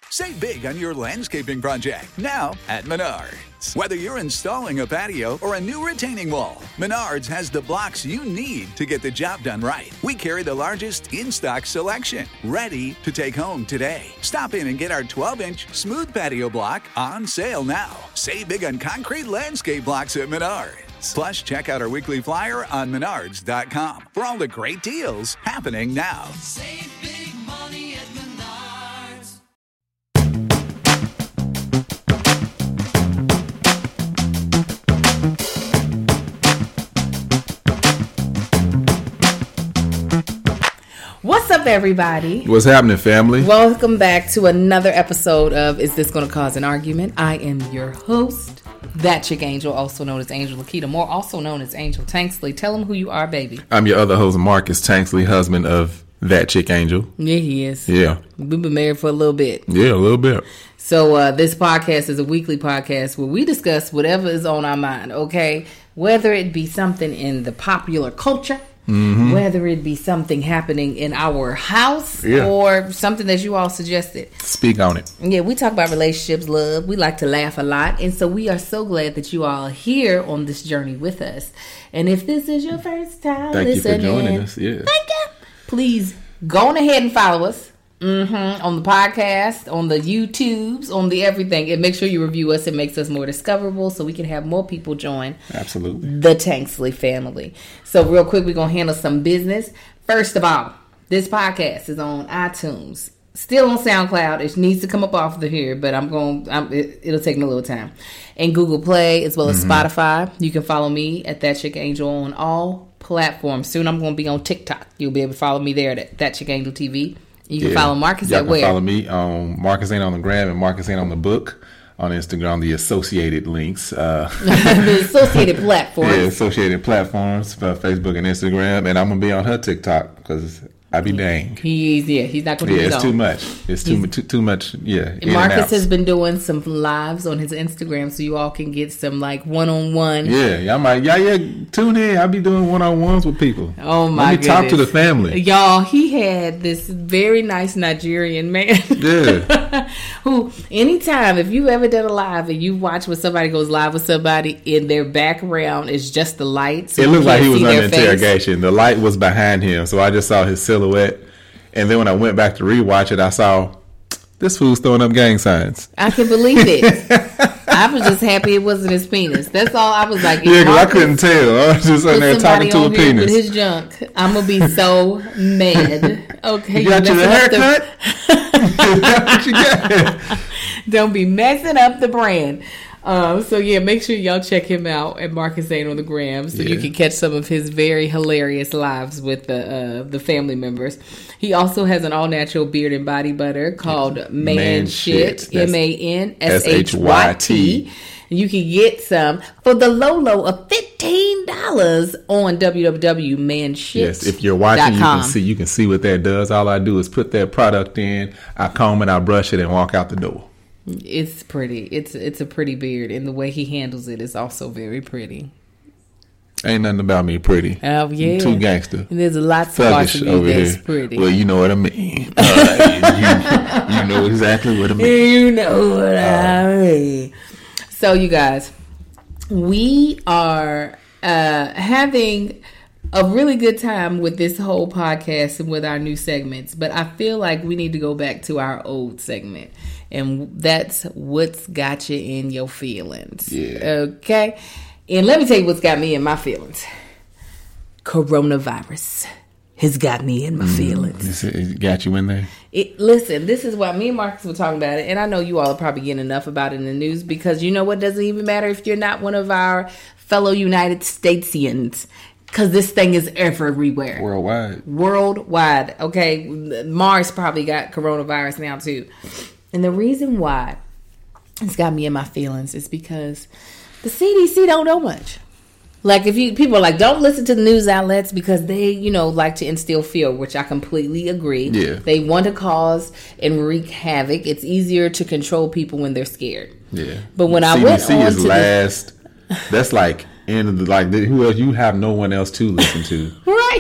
Save big on your landscaping project now at Menards. Whether you're installing a patio or a new retaining wall, Menards has the blocks you need to get the job done right. We carry the largest in-stock selection, ready to take home today. Stop in and get our 12-inch smooth patio block on sale now. Save big on concrete landscape blocks at Menards. Plus, check out our weekly flyer on menards.com for all the great deals happening now. Save big money at Menards. What's up, everybody? What's happening, family? Welcome back to another episode of Is This Gonna Cause an Argument? I am your host, That Chick Angel, also known as Angel Lakita Moore, also known as Angel Tanksley. Tell them who you are, baby. I'm your other host, Marcus Tanksley, husband of That Chick Angel. Yeah, he is. Yeah. We've been married for a little bit. Yeah, a little bit. So this podcast is a weekly podcast where we discuss whatever is on our mind, okay? Whether it be something in the popular culture, whether it be something happening in our house, or something that you all suggested. Speak on it. Yeah, we talk about relationships, love. We like to laugh a lot. And so we are so glad that you all are here on this journey with us. And if this is your first time Thank listening, you for joining us. Yeah. thank you. Please go on ahead and follow us. On the podcast, on the YouTubes, on the everything. And make sure you review us. It makes us more discoverable so we can have more people join Absolutely. the Tanksley family. So real quick, we're going to handle some business. First of all, this podcast is on iTunes. Still on SoundCloud. It needs to come up off of here, but it'll take me a little time. And Google Play as well as Spotify. You can follow me at That Chick Angel on all platforms. Soon I'm going to be on TikTok. You'll be able to follow me there at That Chick Angel TV. You can follow Marcus at where? You can follow me on Marcus Ain't on the Gram and Marcus Ain't on the Book on Instagram, the associated links. The associated platforms. Yeah, associated platforms for Facebook and Instagram. And I'm going to be on her TikTok because I be dang. He's not going to do it. It's too much. It's too much. Yeah. Marcus has been doing some lives on his Instagram, so you all can get some like one-on-one. Yeah, y'all might, tune in. I'll be doing one-on-ones with people. Oh my goodness. Let me talk to the family. Y'all, he had this very nice Nigerian man. Yeah. Who, anytime, if you ever done a live and you watch when somebody goes live with somebody, in their background is just the light. So it looked like he was under interrogation. The light was behind him, so I just saw his silhouette. And then when I went back to rewatch it, I saw this fool's throwing up gang signs. I can believe it. I was just happy it wasn't his penis. That's all. I was like, yeah, because I couldn't tell. I was just sitting there talking to a penis. With his junk, I'm gonna be so mad. Okay, you got your haircut? What you got? Don't be messing up the brand. So yeah, make sure y'all check him out at Marcus Ain't on the Gram so you can catch some of his very hilarious lives with the family members. He also has an all natural beard and body butter called Man Shit, MANSHYT. You can get some for the low of $15 on www.manshit.com. Yes, if you're watching, you can see what that does. All I do is put that product in, I comb it, I brush it, and walk out the door. It's pretty. It's a pretty beard, and the way he handles it is also very pretty. Ain't nothing about me pretty. Oh yeah, I'm too gangster. And there's a lot of parts of me that's pretty. Well, you know what I mean. You know exactly what I mean. You know what I mean. So, you guys, we are having a really good time with this whole podcast and with our new segments, but I feel like we need to go back to our old segment, and that's what's got you in your feelings. Yeah. Okay? And let me tell you what's got me in my feelings. Coronavirus has got me in my feelings. It got you in there? Listen, this is why me and Marcus were talking about it, and I know you all are probably getting enough about it in the news, because you know what, doesn't even matter if you're not one of our fellow United Statesians, because this thing is everywhere. Worldwide. Okay, Mars probably got coronavirus now too. And the reason why it's got me in my feelings is because the CDC don't know much. Like, people are like, don't listen to the news outlets because they, like to instill fear, which I completely agree. Yeah. They want to cause and wreak havoc. It's easier to control people when they're scared. Yeah. But when CDC I went on is to that's like, who else? You have no one else to listen to. Right.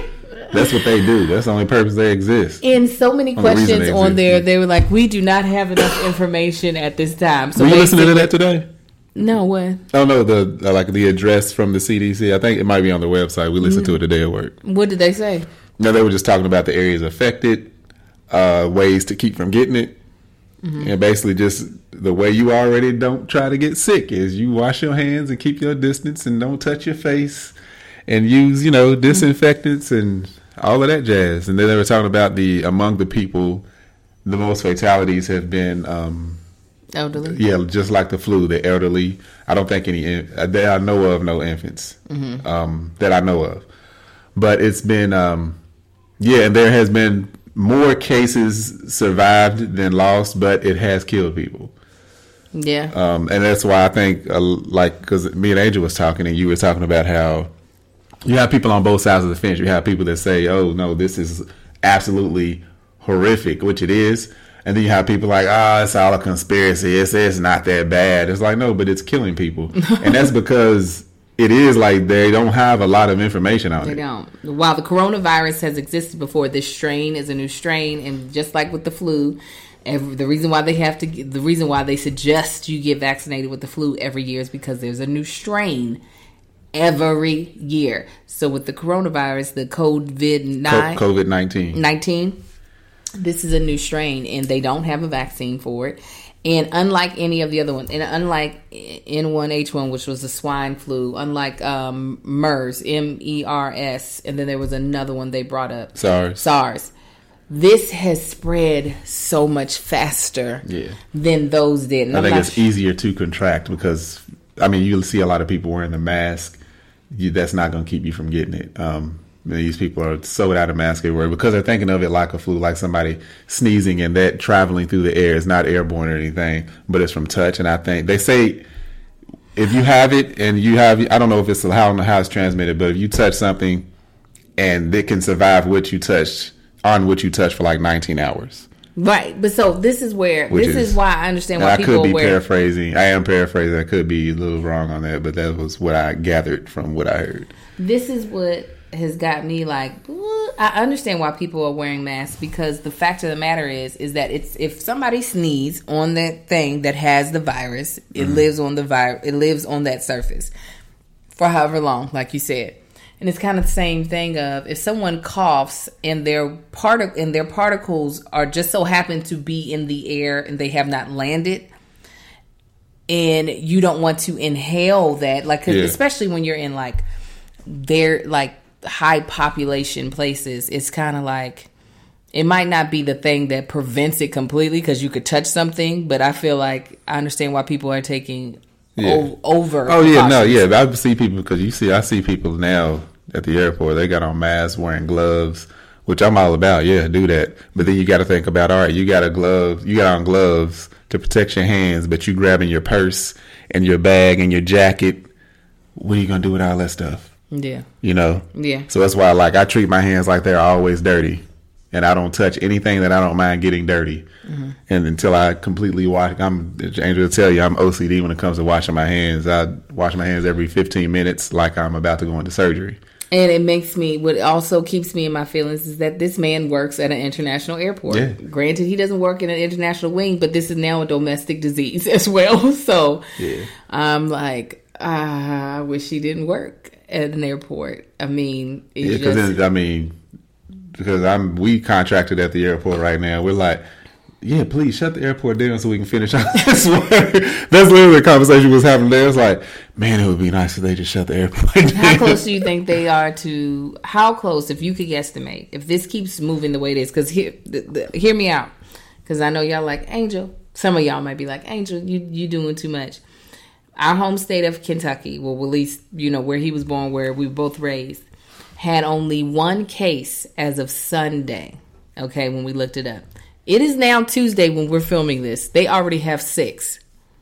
That's what they do. That's the only purpose they exist. And so many Well, the reason questions they on there, exist. they were like, we do not have enough information at this time. So Were you listening to basically- that today? No, what? Oh no, the address from the CDC. I think it might be on the website. We listened to it today at work. What did they say? No, they were just talking about the areas affected, ways to keep from getting it, and basically just the way you already don't try to get sick is you wash your hands and keep your distance and don't touch your face and use disinfectants and all of that jazz. And then they were talking about among the people, the most fatalities have been. Elderly. Yeah, just like the flu, the elderly. I don't think any that I know of, no infants that I know of. But it's been, and there has been more cases survived than lost, but it has killed people. Yeah. And that's why I think, because me and Angel was talking, and you were talking about how you have people on both sides of the fence. You have people that say, "Oh no, this is absolutely horrific," which it is. And then you have people like, it's all a conspiracy. It's not that bad. It's like, no, but it's killing people. And that's because it is like they don't have a lot of information on it. They don't. While the coronavirus has existed before, this strain is a new strain. And just like with the flu, the reason why they suggest you get vaccinated with the flu every year is because there's a new strain every year. So with the coronavirus, the COVID-19, this is a new strain, and they don't have a vaccine for it. And unlike any of the other ones, and unlike N1H1, which was the swine flu, unlike MERS, MERS, and then there was another one they brought up, SARS. This has spread so much faster than those did. And I think it's easier to contract because, you'll see a lot of people wearing the mask. That's not going to keep you from getting it. These people are so without a mask everywhere because they're thinking of it like a flu, like somebody sneezing, and that traveling through the air is not airborne or anything, but it's from touch. And I think they say if you have it and I don't know if it's how it's transmitted, but if you touch something and it can survive what you touched for like 19 hours. Right, but so this is why I understand why people I could be wear. paraphrasing. I am paraphrasing. I could be a little wrong on that, but that was what I gathered from what I heard. This is what has got me like, I understand why people are wearing masks, because the fact of the matter is that if somebody sneezes on that thing that has the virus, it lives on it lives on that surface for however long, like you said. And it's kind of the same thing of if someone coughs and their particles are just so happen to be in the air and they have not landed, and you don't want to inhale that, especially when you're in high population places, it's kind of like it might not be the thing that prevents it completely because you could touch something, but I feel like I understand why people are taking over. Oh yeah, no, yeah. I see people I see people now at the airport. They got on masks, wearing gloves, which I'm all about. Yeah, do that. But then you got to think about, all right, you got on gloves to protect your hands, but you grabbing your purse and your bag and your jacket. What are you gonna do with all that stuff? Yeah. Yeah. So that's why I treat my hands like they're always dirty, and I don't touch anything that I don't mind getting dirty. Mm-hmm. And until I completely wash, Angel will tell you I'm OCD when it comes to washing my hands. I wash my hands every 15 minutes like I'm about to go into surgery. And it makes me, what also keeps me in my feelings is that this man works at an international airport. Yeah. Granted, he doesn't work in an international wing, but this is now a domestic disease as well. So I'm like, I wish he didn't work at an airport. Because we contracted at the airport right now. We're like, yeah, please shut the airport down so we can finish our this work. That's literally the conversation we was having there. It's like, man, it would be nice if they just shut the airport down. How close do you think they are to, how close, if you could guesstimate, if this keeps moving the way it is? Because hear me out. Because I know y'all like, Angel, some of y'all might be like, Angel, you doing too much. Our home state of Kentucky, well, at least, where he was born, where we were both raised, had only one case as of Sunday, okay, when we looked it up. It is now Tuesday when we're filming this. They already have 6.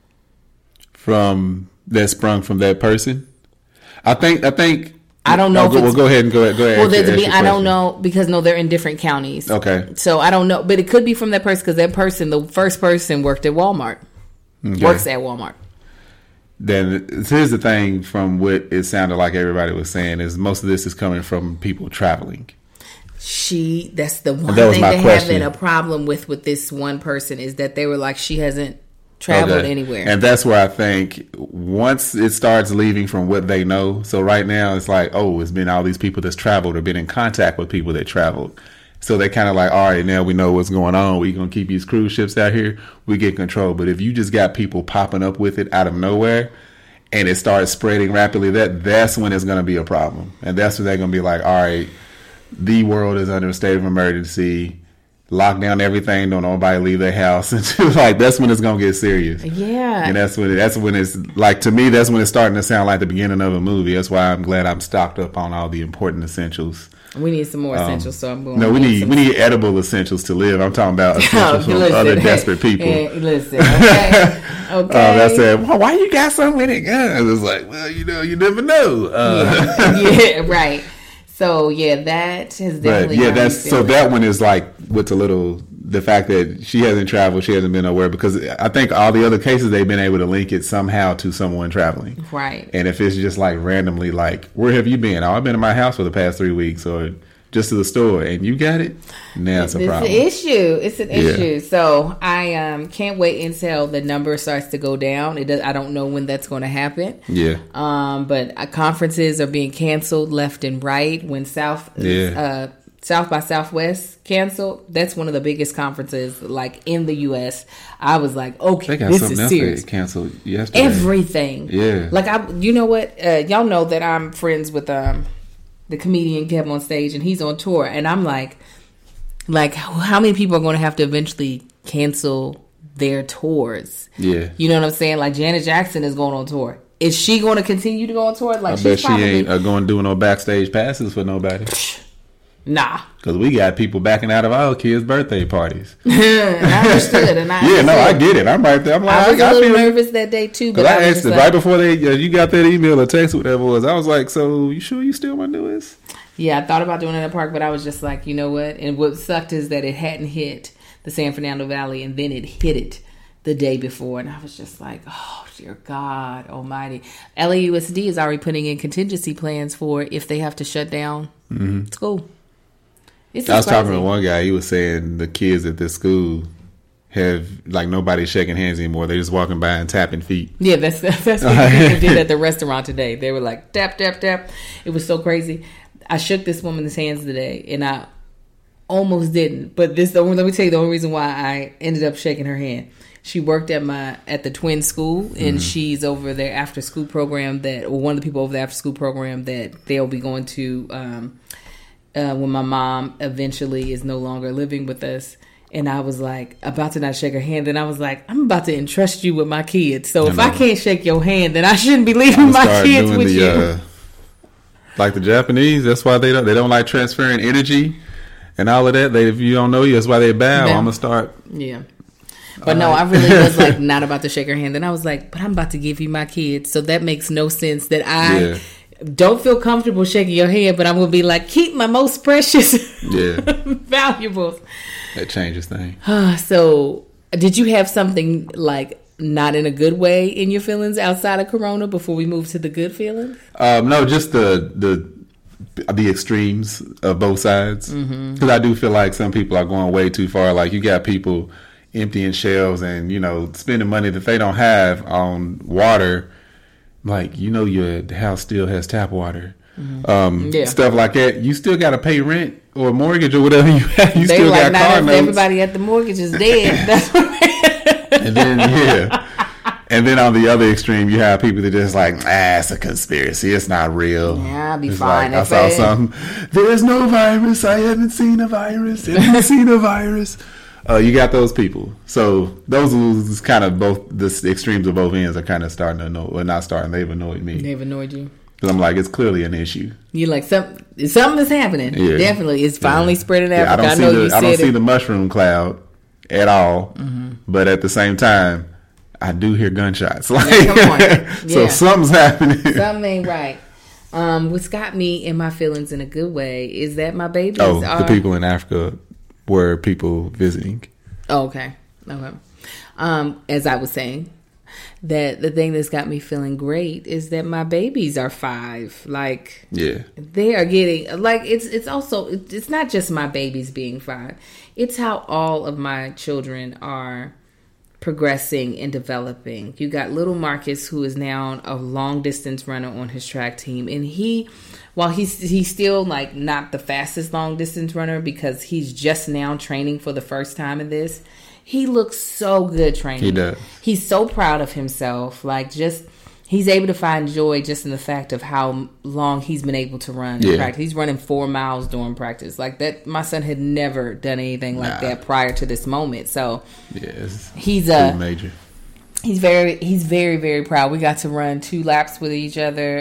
That sprung from that person? I think. I don't know. Well, go ahead. Well, I don't know because they're in different counties. Okay. So I don't know, but it could be from that person because that person, the first person, worked at Walmart. Okay. Works at Walmart. Then here's the thing, from what it sounded like everybody was saying, is most of this is coming from people traveling. That's the one that was thing my they're question. having a problem with this one person is that they were like, she hasn't traveled anywhere. And that's where I think once it starts leaving from what they know. So right now it's like, oh, it's been all these people that's traveled or been in contact with people that traveled. So they kind of like, all right, now we know what's going on. We're going to keep these cruise ships out here. We get control. But if you just got people popping up with it out of nowhere and it starts spreading rapidly, that's when it's going to be a problem. And that's when they're going to be like, all right, the world is under a state of emergency. Lock down everything. Don't nobody leave their house. And like that's when it's gonna get serious. Yeah, and that's when it's like, to me, that's when it's starting to sound like the beginning of a movie. That's why I'm glad I'm stocked up on all the important essentials. We need some more essentials. So I'm going. No, we need edible essentials to live. I'm talking about essentials from other desperate people. Listen, okay, okay. I said, well, why you got so many guns? It's like, well, you never know. Yeah, right. So that has definitely. But that one is like what's the fact that she hasn't traveled, she hasn't been nowhere, because I think all the other cases they've been able to link it somehow to someone traveling. Right. And if it's just like randomly, like, where have you been? Oh, I've been in my house for the past 3 weeks, or just to the store, and you got it. Now it's a problem. It's an issue. So I can't wait until the number starts to go down. I don't know when that's going to happen. Yeah. But conferences are being canceled left and right. When South by Southwest canceled, that's one of the biggest conferences like in the U.S. I was like, okay, this is serious. They canceled yesterday. Everything. Yeah. Like you know what? Y'all know that I'm friends with the comedian Kevin on Stage, and he's on tour, and I'm like how many people are going to have to eventually cancel their tours? Yeah. You know what I'm saying? Like Janet Jackson is going on tour. Is she going to continue to go on tour? Like, I bet she ain't going to do no backstage passes for nobody. Nah. Because we got people backing out of our kids' birthday parties. I understood. I get it. I'm right there. I'm like, I was a little nervous that day too. Because I asked right before you got that email or text, whatever it was. I was like, so you sure you still want to do this? Yeah, I thought about doing it in the park, but I was just like, you know what? And what sucked is that it hadn't hit the San Fernando Valley, and then it hit it the day before. And I was just like, oh, dear God almighty. LAUSD is already putting in contingency plans for if they have to shut down school. I was talking to one guy. He was saying the kids at this school have like nobody shaking hands anymore. They're just walking by and tapping feet. Yeah, that's what people did at the restaurant today. They were like tap tap tap. It was so crazy. I shook this woman's hands today, and I almost didn't. But let me tell you the only reason why I ended up shaking her hand. She worked at the twin school, and she's over their after school program one of the people over the after school program that they'll be going to. When my mom eventually is no longer living with us. And I was like, about to not shake her hand. And I was like, I'm about to entrust you with my kids. So if I can't shake your hand, then I shouldn't be leaving my kids with you. Like the Japanese, that's why they don't like transferring energy and all of that. If you don't know you, that's why they bow. I'm going to start. Yeah. But no, I really was like not about to shake her hand. Then I was like, but I'm about to give you my kids. So that makes no sense that I don't feel comfortable shaking your hand, but I'm going to be like, keep my most precious valuables. That changes things. So did you have something like not in a good way in your feelings outside of Corona before we move to the good feelings? No, just the extremes of both sides. Because I do feel like some people are going way too far. Like you got people emptying shelves and, spending money that they don't have on water. Like, your house still has tap water. Stuff like that. You still got to pay rent or mortgage or whatever you have. You still got car notes. Everybody at the mortgage is dead. That's what And then on the other extreme, you have people that just like, it's a conspiracy. It's not real. Yeah, I'll be fine. Like, I saw something. There's no virus. I haven't seen a virus. Haven't seen a virus. You got those people. So those are kind of both the extremes of both ends are kind of starting to annoy. Well, not starting. They've annoyed me. They've annoyed you. Because I'm like, it's clearly an issue. You're like, something is happening. Yeah. Definitely. It's finally spreading out. I don't see the mushroom cloud at all. But at the same time, I do hear gunshots. Like, come on. So something's happening. Something ain't right. What's got me in my feelings in a good way is that my babies the people in Africa were people visiting. Oh, okay. As I was saying, that the thing that's got me feeling great is that my babies are 5. Like, Yeah. they are getting, like, it's also, it's not just my babies being 5. It's how all of my children are progressing and developing. You got little Marcus, who is now a long distance runner on his track team, and while he's still like not the fastest long distance runner because he's just now training for the first time in this, he looks so good training. He does. He's so proud of himself. Like, just he's able to find joy just in the fact of how long he's been able to run in practice. He's running 4 miles during practice. Like that, my son had never done anything like that prior to this moment. So he's major. He's very, very proud. We got to run 2 laps with each other.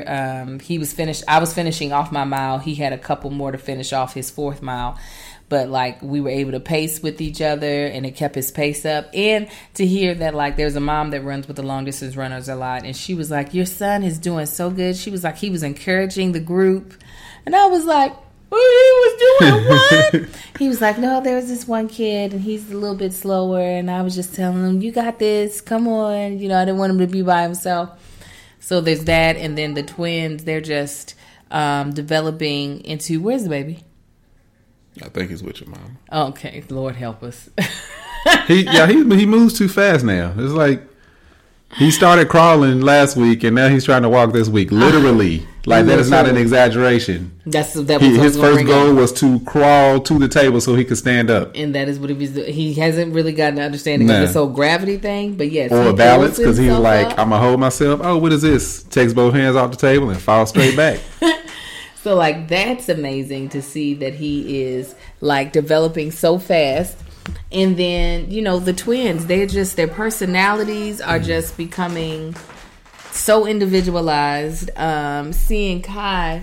I was finishing off my mile. He had a couple more to finish off his 4th mile. But, like, we were able to pace with each other, and it kept his pace up. And to hear that, like, there's a mom that runs with the long-distance runners a lot, and she was like, your son is doing so good. She was like, he was encouraging the group. And I was like, oh, he was doing what? He was like, no, there was this one kid, and he's a little bit slower. And I was just telling him, you got this. Come on. You know, I didn't want him to be by himself. So there's that. And then the twins, they're just developing into, where's the baby? I think he's with your mom. Okay, Lord help us. He moves too fast now. It's like he started crawling last week and now he's trying to walk this week. Literally, like that is not an exaggeration. His first goal was to crawl to the table so he could stand up, and that is what he was doing. He hasn't really gotten an understanding of this whole gravity thing, but yes, or balance, because he's like, I'm gonna hold myself. Oh, what is this? Takes both hands off the table and falls straight back. So, like, that's amazing to see that he is, like, developing so fast. And then, you know, the twins, their personalities are just becoming so individualized. Seeing Kai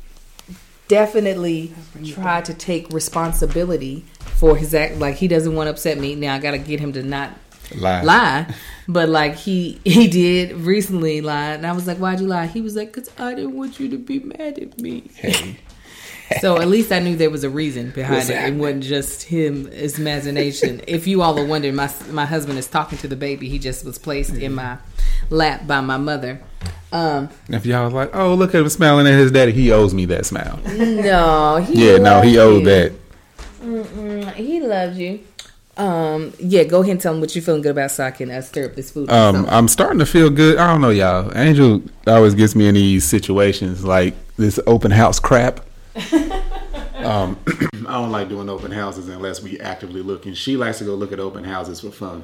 definitely try to take responsibility for his act. Like, he doesn't want to upset me. Now, I got to get him to not lie. But, like, he did recently lie. And I was like, why'd you lie? He was like, because I didn't want you to be mad at me. Hey. So at least I knew there was a reason behind it. It wasn't just his imagination. If you all are wondering, my husband is talking to the baby. He just was placed in my lap by my mother. If y'all was like, oh, look at him smiling at his daddy, he owes me that smile. No, he owed that. He loves you. Go ahead and tell him what you're feeling good about so I can stir up this food. I'm starting to feel good. I don't know, y'all. Angel always gets me in these situations like this open house crap. I don't like doing open houses unless we actively looking. She likes to go look at open houses for fun.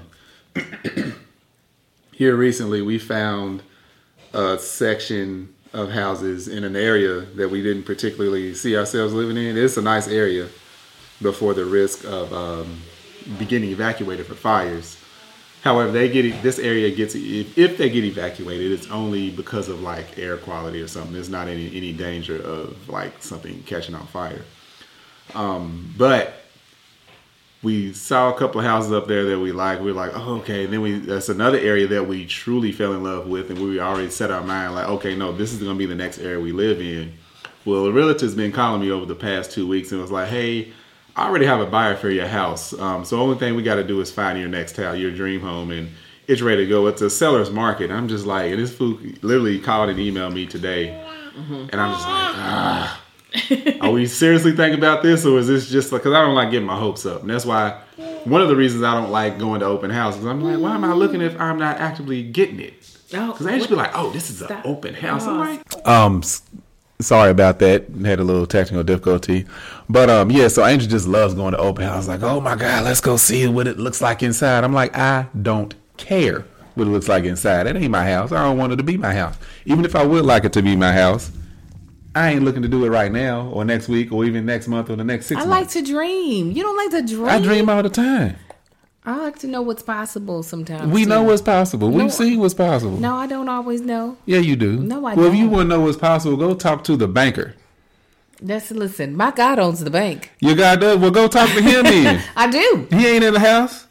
Here recently, we found a section of houses in an area that we didn't particularly see ourselves living in. It's a nice area before the risk of getting evacuated for fires. However, this area gets, if they get evacuated, it's only because of like air quality or something. There's not any danger of like something catching on fire. But we saw a couple of houses up there that we like. We're like, oh, okay. And then that's another area that we truly fell in love with, and we already set our mind like, okay, no, this is going to be the next area we live in. Well, a realtor's been calling me over the past 2 weeks and was like, hey, I already have a buyer for your house. So the only thing we got to do is find your next house, your dream home, and it's ready to go. It's a seller's market. I'm just like, and this fool literally called and emailed me today. And I'm just like, are we seriously thinking about this? Or is this just like, because I don't like getting my hopes up. And that's why one of the reasons I don't like going to open houses. I'm like, why am I looking if I'm not actively getting it? Because they just be like, oh, this is an open house. I'm like, sorry about that. Had a little technical difficulty. But so Angel just loves going to open house. Like, oh my God, let's go see what it looks like inside. I'm like, I don't care what it looks like inside. That ain't my house. I don't want it to be my house. Even if I would like it to be my house, I ain't looking to do it right now or next week or even next month or the next 6 months. I like to dream. You don't like to dream? I dream all the time. I like to know what's possible sometimes. We know what's possible. We've seen what's possible. No, I don't always know. Yeah, you do. No, I don't. Well, if you want to know what's possible, go talk to the banker. Listen, my God owns the bank. Your God does? Well, go talk to him then. I do. He ain't in the house.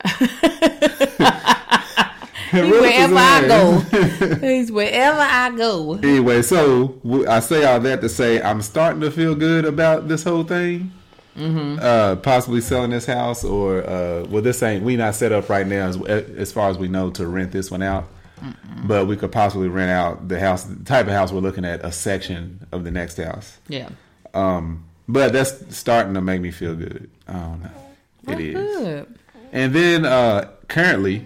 Wherever I go. He's wherever I go. Anyway, so I say all that to say I'm starting to feel good about this whole thing. Mm-hmm. Possibly selling this house or we not set up right now as far as we know to rent this one out. but we could possibly rent out the house, the type of house we're looking at, a section of the next house. Yeah. But that's starting to make me feel good. I don't know. It is. Good. And then currently,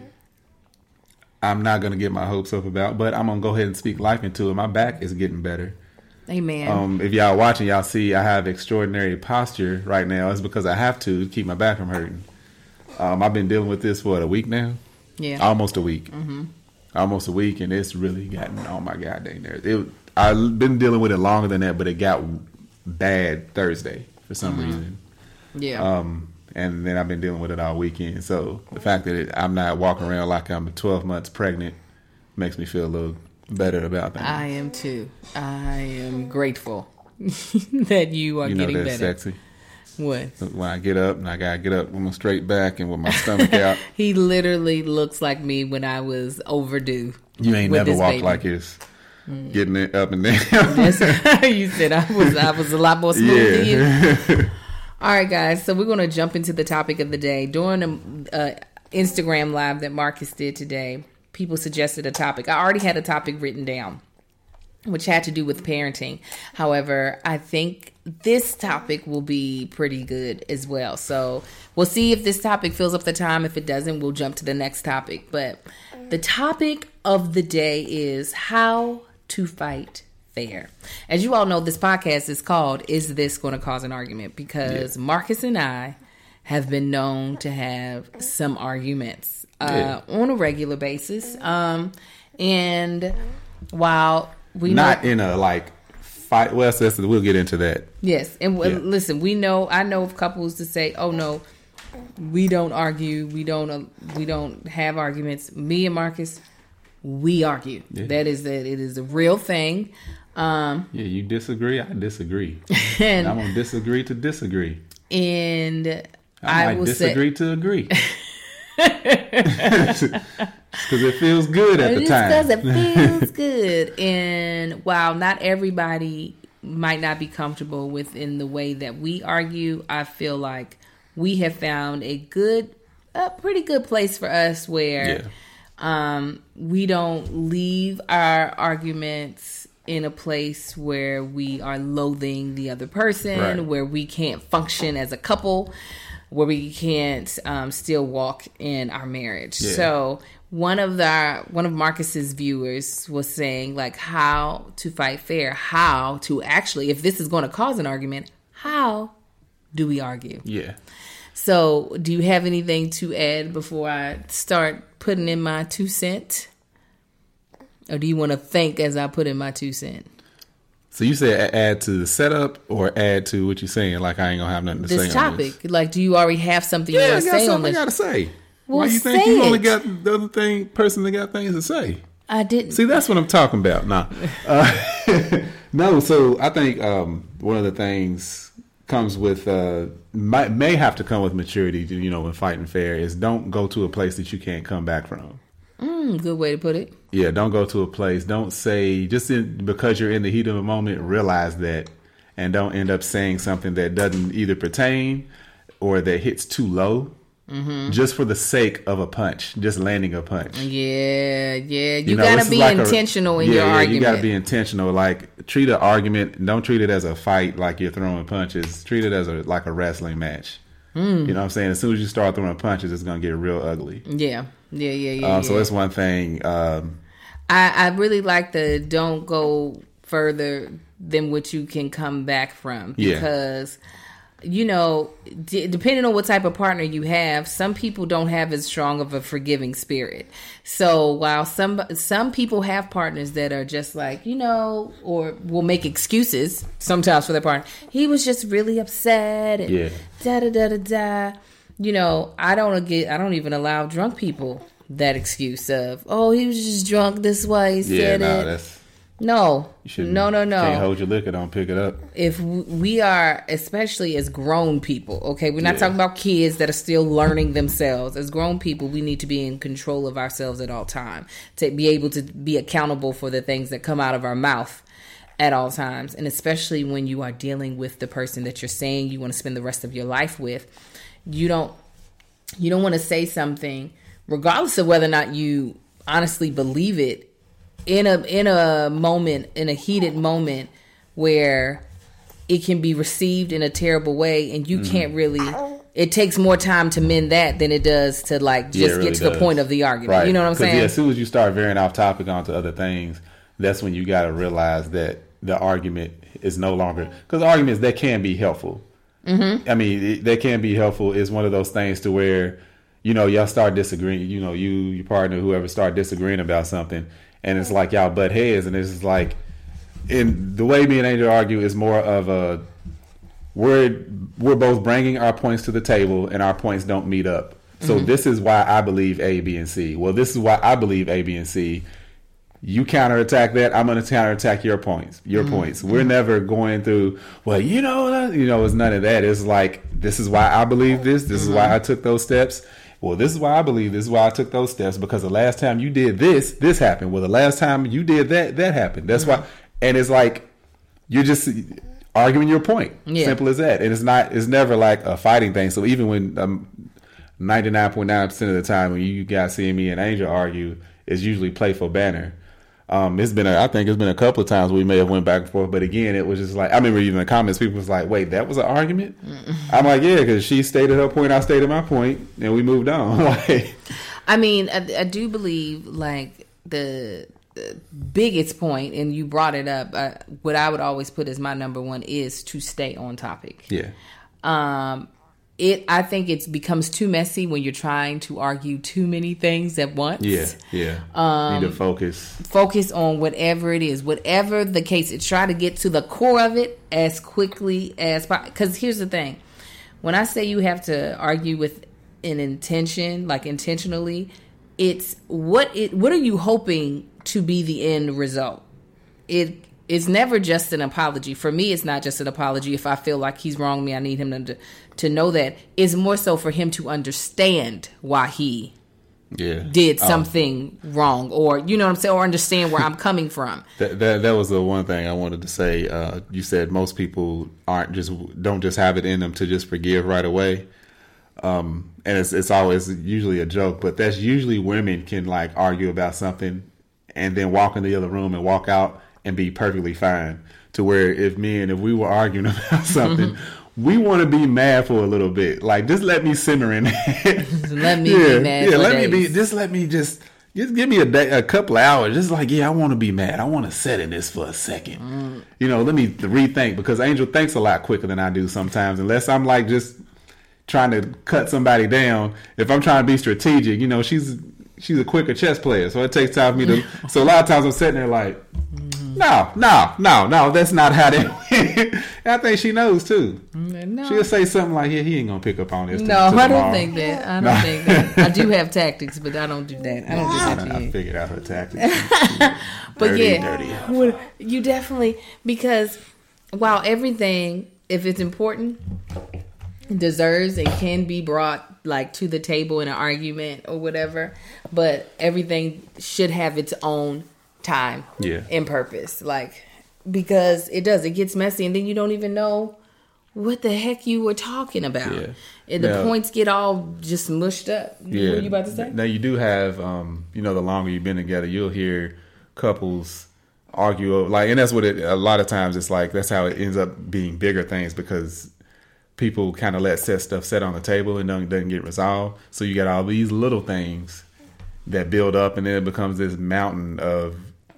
I'm not going to get my hopes up about, but I'm going to go ahead and speak life into it. My back is getting better. Amen. If y'all watching, y'all see I have extraordinary posture right now. It's because I have to keep my back from hurting. I've been dealing with this for a week now. Yeah. Almost a week. Almost a week, and it's really gotten on my goddamn nerves. I've been dealing with it longer than that, but it got bad Thursday for some reason. Yeah. And then I've been dealing with it all weekend. So the fact that I'm not walking around like I'm 12 months pregnant makes me feel a little better about that. I am too. I am grateful that you are getting that's better. Sexy. What? When I get up, and I gotta get up with my straight back and with my stomach out. He literally looks like me when I was overdue. You ain't with never this walked baby. like this. Getting it up and down. You said I was a lot more smooth than you. All right, guys. So we're going to jump into the topic of the day. During the Instagram live that Marcus did today, people suggested a topic. I already had a topic written down, which had to do with parenting. However, I think this topic will be pretty good as well. So we'll see if this topic fills up the time. If it doesn't, we'll jump to the next topic. But the topic of the day is how to fight fair. As you all know, this podcast is called Is This Going to Cause an Argument? Because Marcus and I have been known to have some arguments on a regular basis. And while we Not know, in a like fight. Well, we'll get into that. yes, and listen, I know of couples to say, "Oh no, we don't argue. We don't have arguments." Me and Marcus, we argue. Yeah. It is a real thing. Yeah, you disagree, I disagree. And I'm going to disagree to disagree. And I I might will disagree to agree. Because it feels good at the time. Because it feels good. And while not everybody might not be comfortable within the way that we argue, I feel like we have found a pretty good place for us where we don't leave our arguments in a place where we are loathing the other person, Right. where we can't function as a couple, where we can't still walk in our marriage. Yeah. So one of Marcus's viewers was saying like how to fight fair, how to actually, if this is going to cause an argument, how do we argue? Yeah. So do you have anything to add before I start putting in my 2 cents? Or do you want to think as I put in my 2 cents? So you said add to the setup or add to what you're saying? Like I ain't going to have nothing to say This on this. topic, like, do you already have something you Yeah, I want to got say on something I this? got to say. Well, Why you think say you only it. got the other person that got things to say? I didn't. See, that's what I'm talking about. Nah. No, so I think one of the things comes with, may have to come with maturity, when fighting fair, is don't go to a place that you can't come back from. Good way to put it. Yeah, don't go to a place. Don't say, because you're in the heat of the moment, realize that, and don't end up saying something that doesn't either pertain or that hits too low. Just for the sake of a punch, just landing a punch. Yeah. You gotta be intentional in your argument. You gotta be intentional. Like, treat an argument. Don't treat it as a fight, like you're throwing punches. Treat it as like a wrestling match. You know what I'm saying? As soon as you start throwing punches, it's gonna get real ugly. Yeah. So that's one thing. I really like the don't go further than what you can come back from, because depending on what type of partner you have, some people don't have as strong of a forgiving spirit. So while some people have partners that are just like, or will make excuses sometimes for their partner. He was just really upset and da da da da da. I don't even allow drunk people that excuse of, oh, he was just drunk this way. He said it. No. No. Can't hold your liquor, don't pick it up. If we are, especially as grown people, okay, we're not talking about kids that are still learning themselves. As grown people, we need to be in control of ourselves at all time, to be able to be accountable for the things that come out of our mouth at all times. And especially when you are dealing with the person that you're saying you want to spend the rest of your life with, you don't want to say something, regardless of whether or not you honestly believe it in a moment, in a heated moment where it can be received in a terrible way, and you can't really. It takes more time to mend that than it does to like just get to the point of the argument. Right. You know what I'm saying? Yeah, as soon as you start veering off topic onto other things, that's when you got to realize that the argument is no longer, because arguments that can be helpful. I mean, they can be helpful. Is one of those things to where, you know, y'all start disagreeing. You know, your partner, whoever, start disagreeing about something, and it's like y'all butt heads, and it's just like, in the way me and Angel argue is more of a we're both bringing our points to the table, and our points don't meet up. So this is why I believe A, B, and C. Well, this is why I believe A, B, and C. You counterattack that, I'm going to counterattack your points. Points. We're never going through, well, it's none of that. It's like, this is why I believe this. This is why I took those steps. Well, this is why I believe this is why I took those steps, because the last time you did this happened. Well, the last time you did that happened. That's why. And it's like, you're just arguing your point. Yeah. Simple as that. And it's never like a fighting thing. So even when 99.9% of the time when you guys see me and Angel argue, it's usually playful banner. I think it's been a couple of times we may have went back and forth, but again, it was just like, I remember even in the comments, people was like, wait, that was an argument? I'm like, yeah, because she stated her point, I stated my point, and we moved on. Like, I mean, I do believe like the biggest point, and you brought it up, what I would always put as my number one is to stay on topic. Yeah. I think it becomes too messy when you're trying to argue too many things at once. Yeah. Need to focus on whatever it is, whatever the case is. Try to get to the core of it as quickly as possible. Because here's the thing: when I say you have to argue with an intention, like intentionally, it's what are you hoping to be the end result? It's never just an apology. For me, it's not just an apology. If I feel like he's wronged me, I need him to know that. It's more so for him to understand why he did something wrong, or you know what I'm saying, or understand where I'm coming from. That was the one thing I wanted to say. You said most people don't just have it in them to just forgive right away. And it's always usually a joke, but that's usually women can like argue about something and then walk in the other room and walk out and be perfectly fine. To where if we were arguing about something, we want to be mad for a little bit. Like, just let me simmer in there. Let me be mad. Yeah, let me just give me a couple of hours. Just like, I want to be mad. I want to sit in this for a second. Let me rethink, because Angel thinks a lot quicker than I do sometimes. Unless I'm like just trying to cut somebody down. If I'm trying to be strategic, she's a quicker chess player, so it takes time for me to. So a lot of times I'm sitting there like, no, that's not how that went. I think she knows too. No. She'll say something like, he ain't gonna pick up on this. No, I don't think that. I think that. I do have tactics, but I don't do that. I don't do that to you. I figured out her tactics. But dirty. You definitely, because while everything, if it's important, deserves and can be brought like to the table in an argument or whatever, but everything should have its own time and purpose, like, because it gets messy, and then you don't even know what the heck you were talking about, and the points get all just mushed up. What are you about to say? Now you do have the longer you've been together, you'll hear couples argue, like, and that's what a lot of times it's like, that's how it ends up being bigger things, because people kind of let stuff set on the table and doesn't get resolved. So you got all these little things that build up, and then it becomes this mountain of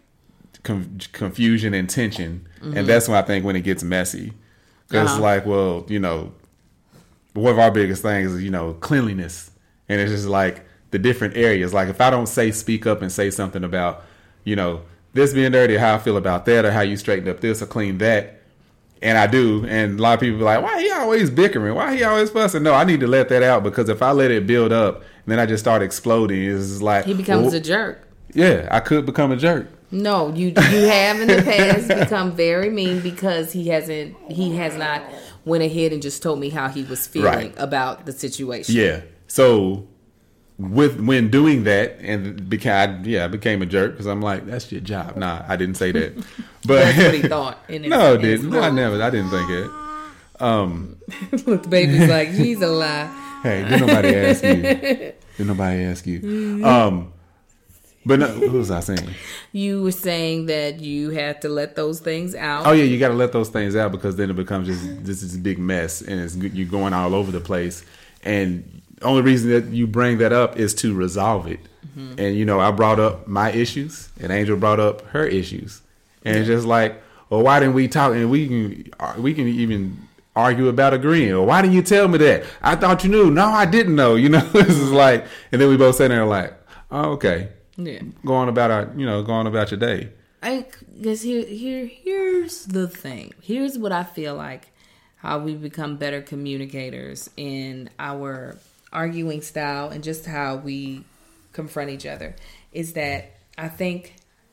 confusion and tension. And that's when I think when it gets messy. Because like, well, one of our biggest things is, cleanliness. And it's just like the different areas. Like if I don't speak up and say something about, this being dirty, or how I feel about that, or how you straightened up this or clean that, and I do, and a lot of people be like, why he always bickering? Why he always fussing? No, I need to let that out, because if I let it build up and then I just start exploding, it's like he becomes a jerk. Yeah, I could become a jerk. No, you have in the past become very mean, because he has not went ahead and just told me how he was feeling about the situation. Yeah. So when doing that, and I became a jerk, because I'm like, that's your job. Nah, I didn't say that. But that's what he thought. No, it didn't. No, I didn't think it. Look, the baby's like, he's a lie. Hey, did nobody ask you? But no, what was I saying? You were saying that you had to let those things out. Oh yeah, you got to let those things out because then it becomes just this is a big mess and you're going all over the place. And the only reason that you bring that up is to resolve it. Mm-hmm. And I brought up my issues, and Angel brought up her issues, and it's just like, well, why didn't we talk? And we can even argue about agreeing. Or why didn't you tell me that? I thought you knew. No, I didn't know. This is like, and then we both sat there like, oh, okay. Yeah. Go on about your day. I guess here's the thing. Here's what I feel like how we become better communicators in our arguing style and just how we confront each other is that I think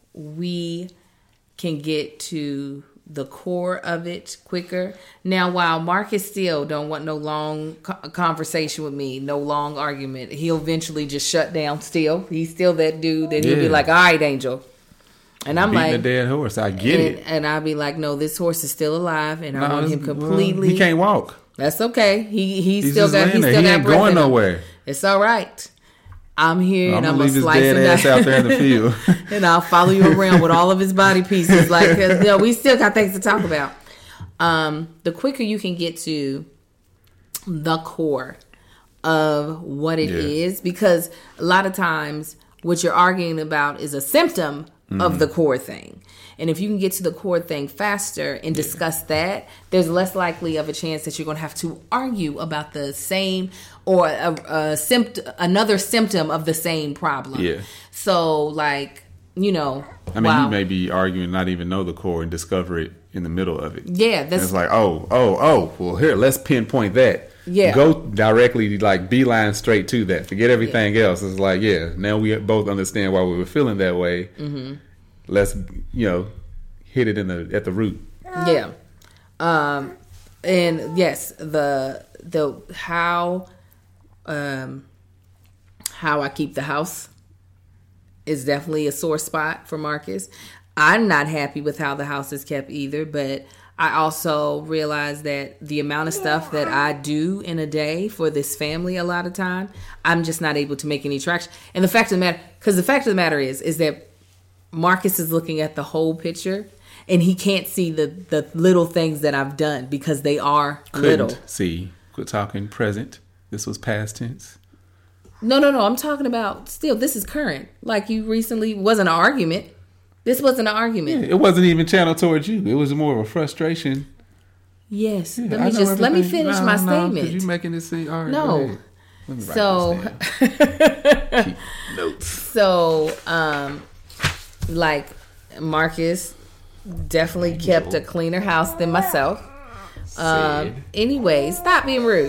we can get to the core of it quicker. Now, while Marcus still don't want no long conversation with me, no long argument, he'll eventually just shut down still. He's still that dude that he'll be like, all right, Angel. And I'm beating like, a dead horse. I get it. And I'll be like, no, this horse is still alive, and I want him completely. He can't walk. That's okay. He's still got. He ain't going nowhere. It's all right. I'm here, and I'm gonna gonna leave his dead ass out there in the field, and I'll follow you around with all of his body pieces. Like, we still got things to talk about. The quicker you can get to the core of what it is, because a lot of times what you're arguing about is a symptom of the core thing. And if you can get to the core thing faster and discuss that, there's less likely of a chance that you're going to have to argue about the same or another symptom of the same problem. Yeah. So, like, you may be arguing, not even know the core and discover it in the middle of it. Yeah. And it's like, well, here, let's pinpoint that. Yeah. Go directly, like, beeline straight to that. Forget everything else. It's like, now we both understand why we were feeling that way. Mm-hmm. Let's, hit it at the root. Yeah. And yes, the how I keep the house is definitely a sore spot for Marcus. I'm not happy with how the house is kept either, but I also realize that the amount of stuff that I do in a day for this family, a lot of time, I'm just not able to make any traction. And the fact of the matter is that Marcus is looking at the whole picture, and he can't see the little things that I've done because they are little. See, quit talking present. This was past tense. No. I'm talking about still. This is current. Like you recently wasn't an argument. This wasn't an argument. Yeah, it wasn't even channeled towards you. It was more of a frustration. Yes. Yeah, let me finish my statement. Because you're making this seem all right. No. Let me write so keep notes. So like Marcus definitely kept a cleaner house than myself. Anyway, stop being rude.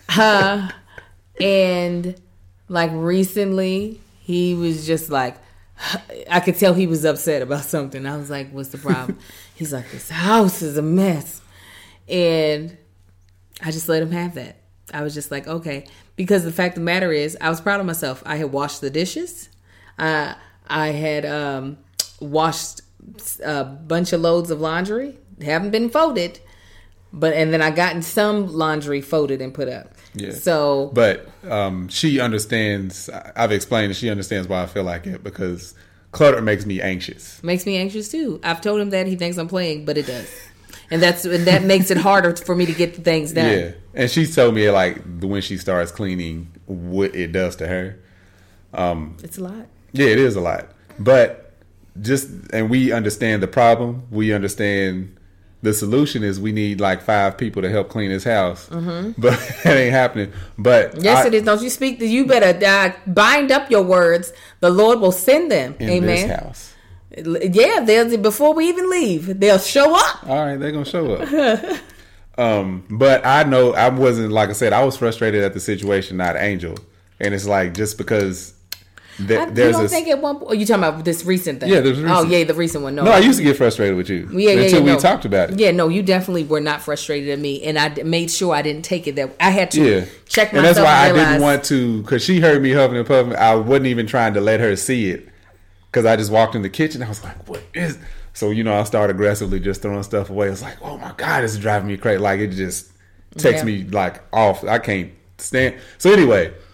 And like recently, he was just like, I could tell he was upset about something. I was like, what's the problem? He's like, this house is a mess. And I just let him have that. I was just like, okay. Because the fact of the matter is, I was proud of myself. I had washed the dishes. I had washed a bunch of loads of laundry. Haven't been folded. And then I gotten some laundry folded and put up. Yeah. So, but she understands. I've explained that she understands why I feel like it, because clutter makes me anxious. Makes me anxious too. I've told him that. He thinks I'm playing, but it does, and that makes it harder for me to get the things done. Yeah, and she told me like when she starts cleaning, what it does to her. It's a lot. Yeah, it is a lot. But and we understand the problem. We understand. The solution is we need like 5 people to help clean his house, but that ain't happening. But yes, it is. Don't you speak? You better bind up your words. The Lord will send them. In Amen. This house. Yeah, before we even leave, they'll show up. All right, they're gonna show up. But I know I wasn't, like I said, I was frustrated at the situation, not Angel, and it's like just because. You don't think at one point? You talking about this recent thing? Yeah, this recent. Oh, yeah, the recent one. No, I used to get frustrated with you. Until we talked about it. Yeah, no, you definitely were not frustrated at me, and I made sure I didn't take it that I had to check myself. And that's why I didn't want to, because she heard me huffing and puffing. I wasn't even trying to let her see it, because I just walked in the kitchen. I was like, "What is?" So I started aggressively just throwing stuff away. It's like, "Oh my God, this is driving me crazy!" Like it just takes me like off. I can't stand. So anyway.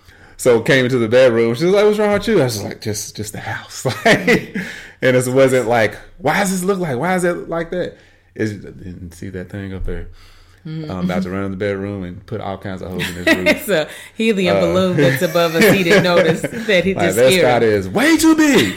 So came into the bedroom. She was like, "What's wrong with you?" I was like, "Just the house." Like, and it wasn't like, "Why does this look like? Why is it like that?" I didn't see that thing up there. I'm about to run in the bedroom and put all kinds of holes in his roof. It's a helium balloon that's above us. He didn't notice that he just that scared. Scott is way too big.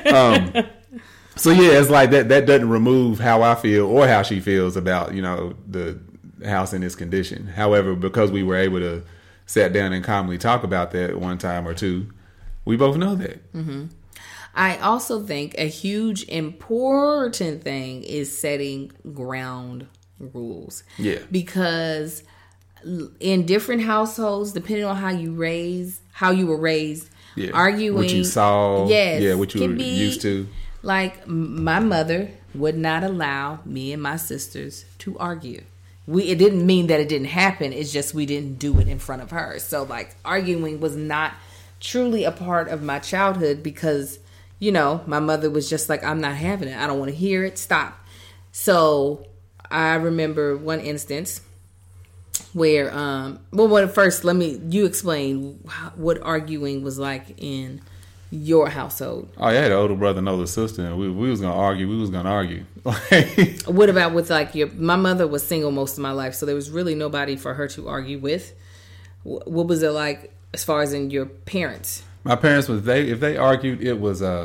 So yeah, it's like that doesn't remove how I feel or how she feels about, the house in its condition. However, because we were able to sit down and calmly talk about that one time or two, we both know that. Mm-hmm. I also think a huge important thing is setting ground rules. Yeah. Because in different households, depending on how you were raised, arguing, what you saw, what you were used to. Like, my mother would not allow me and my sisters to argue. It didn't mean that it didn't happen. It's just we didn't do it in front of her. So, like, arguing was not truly a part of my childhood because, my mother was just like, I'm not having it. I don't want to hear it. Stop. So, I remember one instance where, first, you explain what arguing was like in your household. Oh, yeah, I had an older brother and older sister, and we was gonna argue. We was gonna argue. What about with my mother was single most of my life, so there was really nobody for her to argue with. What was it like as far as in your parents? My parents if they argued, it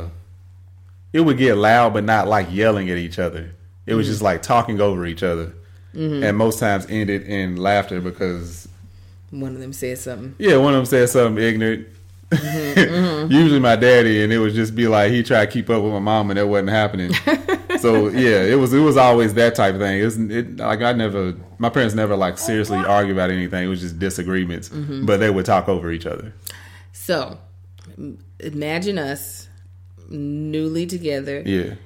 would get loud, but not like yelling at each other. It was just like talking over each other, and most times ended in laughter because one of them said something. Yeah, one of them said something ignorant. Usually my daddy, and it would just be like he tried to keep up with my mom, and that wasn't happening. So yeah, it was always that type of thing. My parents never like seriously argue about anything. It was just disagreements, but they would talk over each other. So imagine us newly together,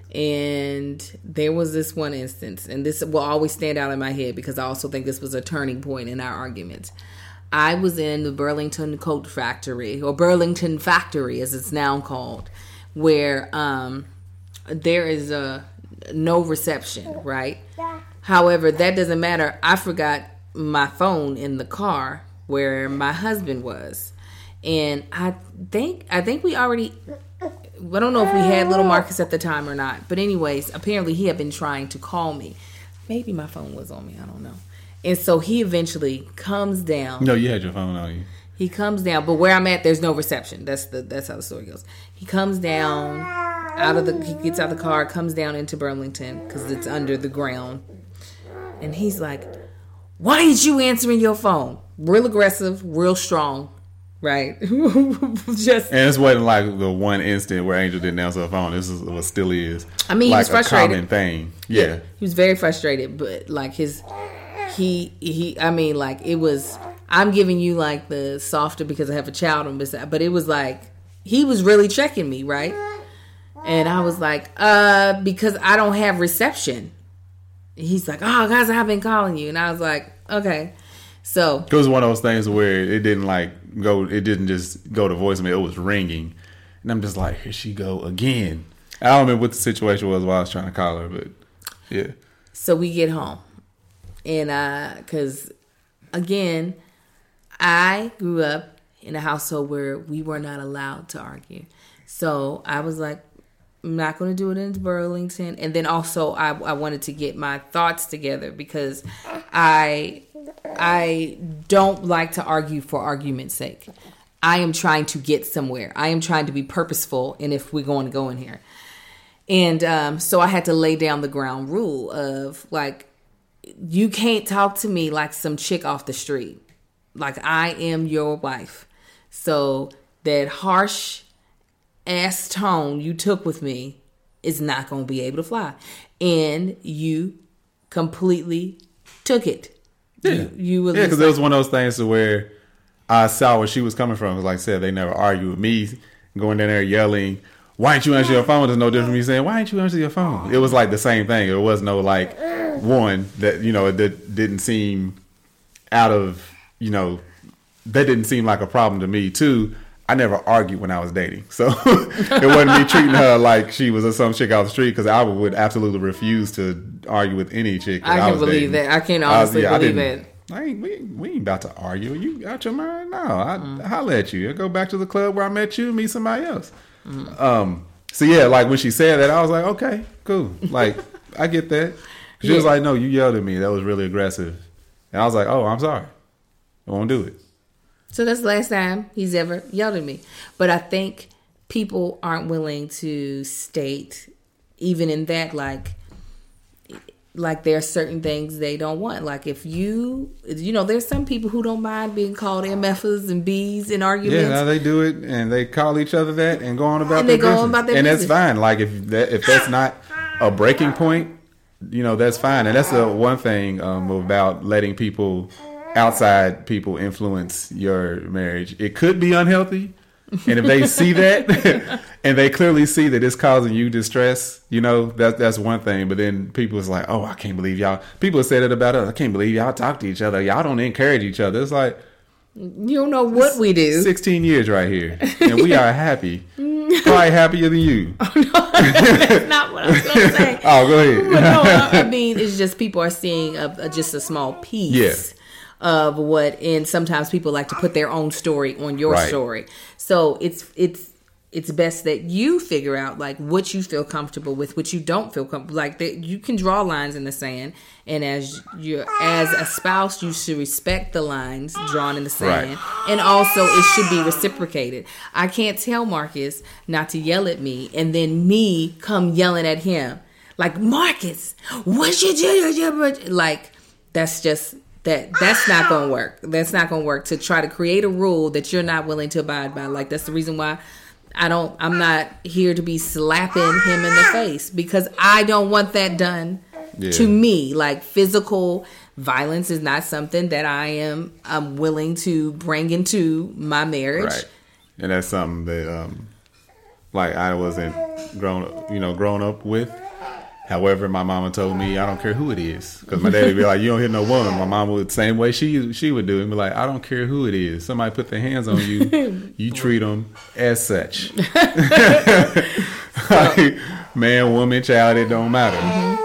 and there was this one instance, and this will always stand out in my head because I also think this was a turning point in our arguments. I was in the Burlington Coat Factory, or Burlington Factory as it's now called, where there is no reception, right? However, that doesn't matter. I forgot my phone in the car where my husband was. And I think we already, I don't know if we had little Marcus at the time or not. But anyways, apparently he had been trying to call me. Maybe my phone was on me. I don't know. And so he eventually comes down. No, you had your phone on you. He comes down, but where I'm at, there's no reception. That's how the story goes. He comes down he gets out of the car, comes down into Burlington because it's under the ground, and he's like, "Why ain't you answering your phone?" Real aggressive, real strong, right? And this wasn't like the one instant where Angel didn't answer her phone. This is what still is. I mean, like he was frustrated. A common thing. Yeah, he was very frustrated, but like it was, I'm giving you like the softer because I have a child on beside, but it was like, he was really checking me, right? And I was like, because I don't have reception. He's like, "Oh, guys, I've been calling you." And I was like, okay. So it was one of those things where it didn't just go to voicemail, it was ringing. And I'm just like, here she go again. I don't remember what the situation was while I was trying to call her, but yeah. So we get home. And because, again, I grew up in a household where we were not allowed to argue. So I was like, I'm not going to do it in Burlington. And then also I wanted to get my thoughts together because I don't like to argue for argument's sake. I am trying to get somewhere. I am trying to be purposeful in if we're going to go in here. And so I had to lay down the ground rule of like, you can't talk to me like some chick off the street. Like, I am your wife. So that harsh ass tone you took with me is not going to be able to fly. And you completely took it. Yeah. You were because it was one of those things to where I saw where she was coming from. Like I said, they never argue with me going down there yelling, "Why ain't you answer your phone?" There's no different from me saying, "Why ain't you answer your phone?" It was like the same thing. There was no like, one, that, that didn't seem out of, that didn't seem like a problem to me. Two, I never argued when I was dating. So it wasn't me treating her like she was some chick off the street, because I would absolutely refuse to argue with any chick. I can believe that. I can honestly believe it. we ain't about to argue. You out your mind? No, I holler at you. I go back to the club where I met you, meet somebody else. So yeah, like when she said that, I was like, okay, cool. Like I get that. She was like, no, you yelled at me. That was really aggressive. And I was like, oh, I'm sorry. I won't do it. So that's the last time he's ever yelled at me. But I think people aren't willing to state, even in that, like there are certain things they don't want. Like if there's some people who don't mind being called MFers and Bs in arguments. Yeah, now they do it and they call each other that and go on about their business. And that's fine. Like if that's not a breaking point, that's fine. And that's the one thing about letting outside people influence your marriage. It could be unhealthy. And if they see that and they clearly see that it's causing you distress, that's one thing. But then people is like, oh, I can't believe y'all. People have said it about us. I can't believe y'all talk to each other. Y'all don't encourage each other. It's like, you don't know what we do. 16 years right here. And we are happy. Probably happier than you. Oh, no, that's not what I was going to say. Oh, go ahead. No, I mean, it's just people are seeing just a small piece. Of what, and sometimes people like to put their own story on your story. So it's best that you figure out like what you feel comfortable with, what you don't feel comfortable. Like that, you can draw lines in the sand, and as a spouse, you should respect the lines drawn in the sand, and also it should be reciprocated. I can't tell Marcus not to yell at me, and then me come yelling at him like, Marcus, what you do? Like that's just. That's not going to work. That's not going to work to try to create a rule that you're not willing to abide by. Like that's the reason why I'm not here to be slapping him in the face, because I don't want that done to me. Like physical violence is not something that I'm willing to bring into my marriage. Right. And that's something that like I wasn't grown up with. However, my mama told me, I don't care who it is. Because my dad would be like, you don't hit no woman. My mama would the same way she would do it. Be like, I don't care who it is. Somebody put their hands on you. You treat them as such. Like, man, woman, child, it don't matter.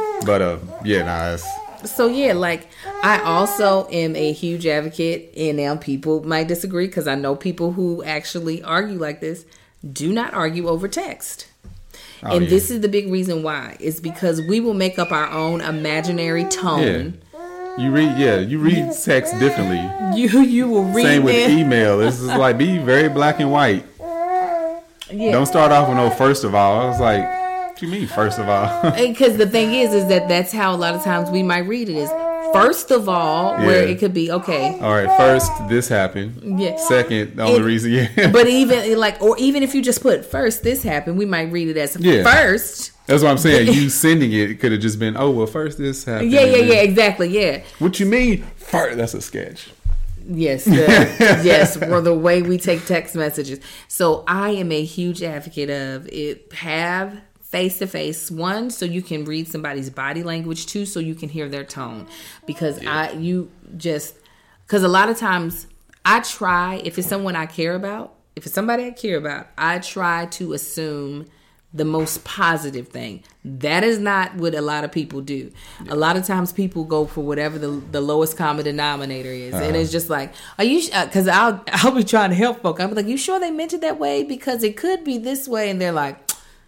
So, like, I also am a huge advocate, and now people might disagree because I know people who actually argue like this. Do not argue over text. This is the big reason why. It's because we will make up our own imaginary tone. Yeah. You read text differently. You will read. Same with email. It's just like, be very black and white. Yeah. Don't start off with no first of all. I was like, what do you mean first of all? Because the thing is that that's how a lot of times we might read it is first of all, where it could be okay. All right, first this happened. Yeah. Second, the only reason. But even if you just put first this happened, we might read it as first. That's what I'm saying. You sending it could have just been, oh well, first this happened. Yeah, exactly. Yeah. What you mean first? That's a sketch. Yes, yes. Or the way we take text messages. So I am a huge advocate of it. Have face-to-face, one, so you can read somebody's body language, two, so you can hear their tone, because because a lot of times I try, if it's someone I care about, if it's somebody I care about, I try to assume the most positive thing. That is not what a lot of people do. A lot of times people go for whatever the lowest common denominator is, and it's just like, are you? Because I'll be trying to help folk. I'm like, you sure they meant it that way? Because it could be this way, and they're like,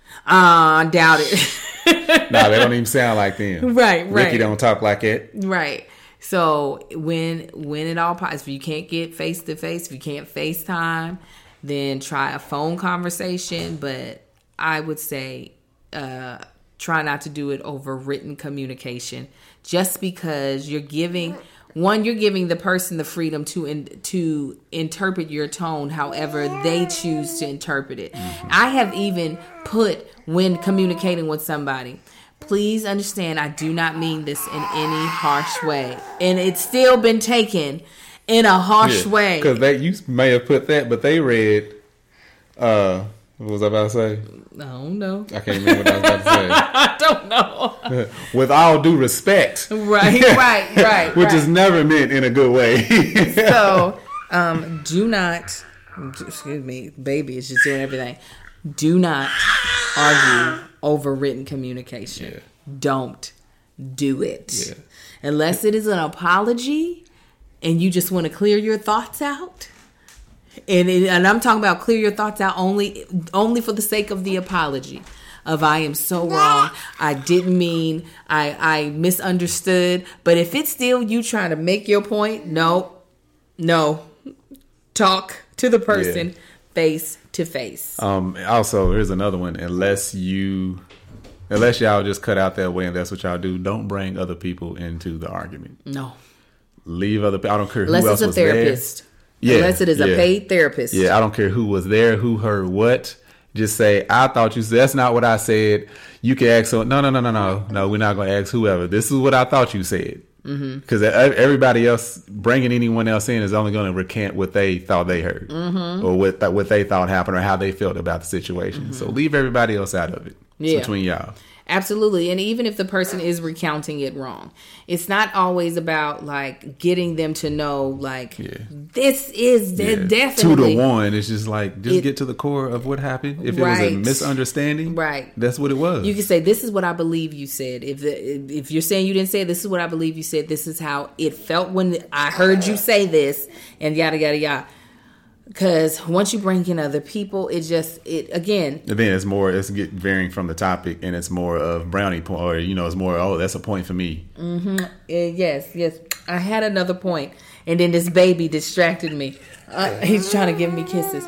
doubt it. Nah, they don't even sound like them. Right. Ricky don't talk like it. Right. So when it all possible, if you can't get face to face, if you can't FaceTime, then try a phone conversation. But I would say try not to do it over written communication, just because you're giving the person the freedom to interpret your tone however they choose to interpret it. Mm-hmm. I have even put, when communicating with somebody, please understand I do not mean this in any harsh way. And it's still been taken in a harsh way. Because you may have put that, but they read, what was I about to say? I don't know. I can't remember what I was about to say. I don't know. With all due respect. Right. Which is never meant in a good way. So, do not, excuse me, baby is just doing everything. Do not argue over written communication. Yeah. Don't do it. Yeah. Unless it is an apology, and you just want to clear your thoughts out. And I'm talking about clear your thoughts out only for the sake of the apology. Of I am so wrong. I didn't mean. I misunderstood. But if it's still you trying to make your point, no. Talk to the person face to face. Also, here's another one. Unless y'all just cut out that way and that's what y'all do, don't bring other people into the argument. No. Leave other people. I don't care who Unless else was it's a therapist. there. Yeah, unless it is a paid therapist. Yeah, I don't care who was there, who heard what. Just say, I thought you said, that's not what I said. You can ask, no, we're not going to ask whoever. This is what I thought you said. Because everybody else, bringing anyone else in is only going to recant what they thought they heard. Or what they thought happened or how they felt about the situation. So leave everybody else out of it. It's between y'all. Absolutely. And even if the person is recounting it wrong, it's not always about like getting them to know like this is definitely 2-1. It's just like get to the core of what happened. If it was a misunderstanding, that's what it was. You can say, this is what I believe you said. If you're saying you didn't say it, this is what I believe you said. This is how it felt when I heard you say this, and yada yada yada. Because once you bring in other people, again. And then it's varying from the topic, and it's more of brownie point, or it's more, that's a point for me. Yes. I had another point, and then this baby distracted me. He's trying to give me kisses.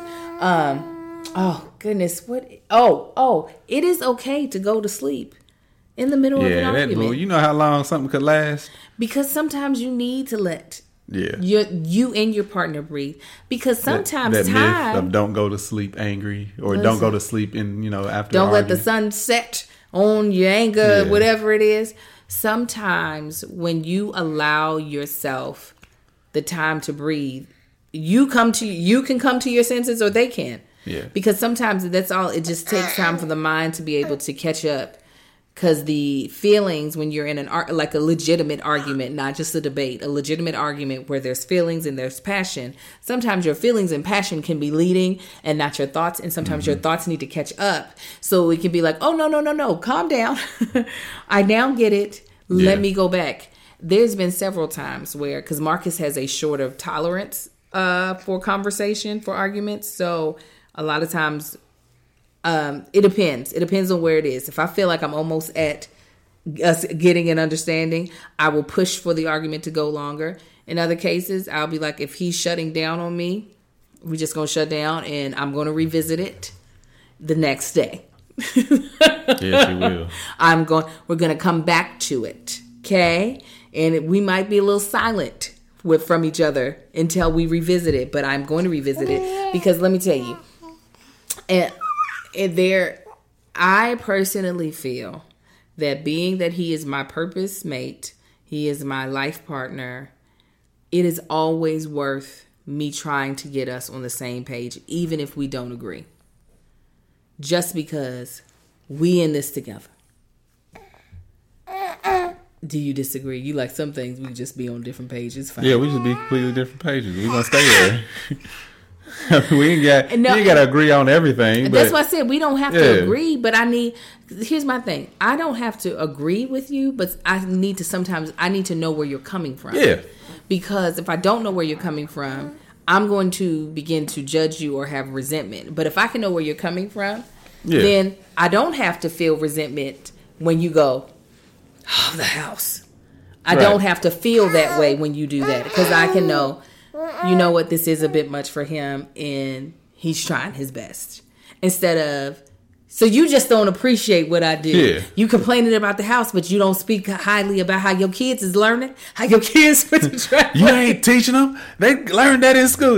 Oh goodness, what? Oh, it is okay to go to sleep in the middle of an argument. You know how long something could last? Because sometimes you need to let. You and your partner breathe, because sometimes that myth of don't go to sleep angry or don't go to sleep after. Don't let the sun set on your anger, whatever it is. Sometimes when you allow yourself the time to breathe, you can come to your senses, or they can. Yeah. Because sometimes that's all. It just takes time for the mind to be able to catch up. Because the feelings, when you're in like a legitimate argument, not just a debate, a legitimate argument where there's feelings and there's passion, sometimes your feelings and passion can be leading and not your thoughts. And sometimes your thoughts need to catch up. So it can be like, oh, no, calm down. I now get it. Let me go back. There's been several times where, because Marcus has a shorter tolerance for conversation, for arguments. So a lot of times... it depends. It depends on where it is. If I feel like I'm almost at us getting an understanding, I will push for the argument to go longer. In other cases, I'll be like, if he's shutting down on me, we're just going to shut down, and I'm going to revisit it the next day. Yes, you will. We're going to come back to it. Okay. And we might be a little silent from each other until we revisit it, but I'm going to revisit it, because let me tell you, I personally feel that being that he is my purpose mate, he is my life partner, it is always worth me trying to get us on the same page, even if we don't agree. Just because we in this together. Do you disagree? You like some things we just be on different pages. Fine. Yeah, we just be completely different pages. We're going to stay there. We ain't got to agree on everything. That's why I said we don't have to agree, but here's my thing. I don't have to agree with you, but I need to know where you're coming from. Yeah. Because if I don't know where you're coming from, I'm going to begin to judge you or have resentment. But if I can know where you're coming from, then I don't have to feel resentment when you go, the house. I don't have to feel that way when you do that, because I can know, you know what, this is a bit much for him and he's trying his best. Instead of, so you just don't appreciate what I do. Yeah. You complaining about the house, but you don't speak highly about how your kids is learning, how your kids went to try. You ain't teaching them. They learned that in school,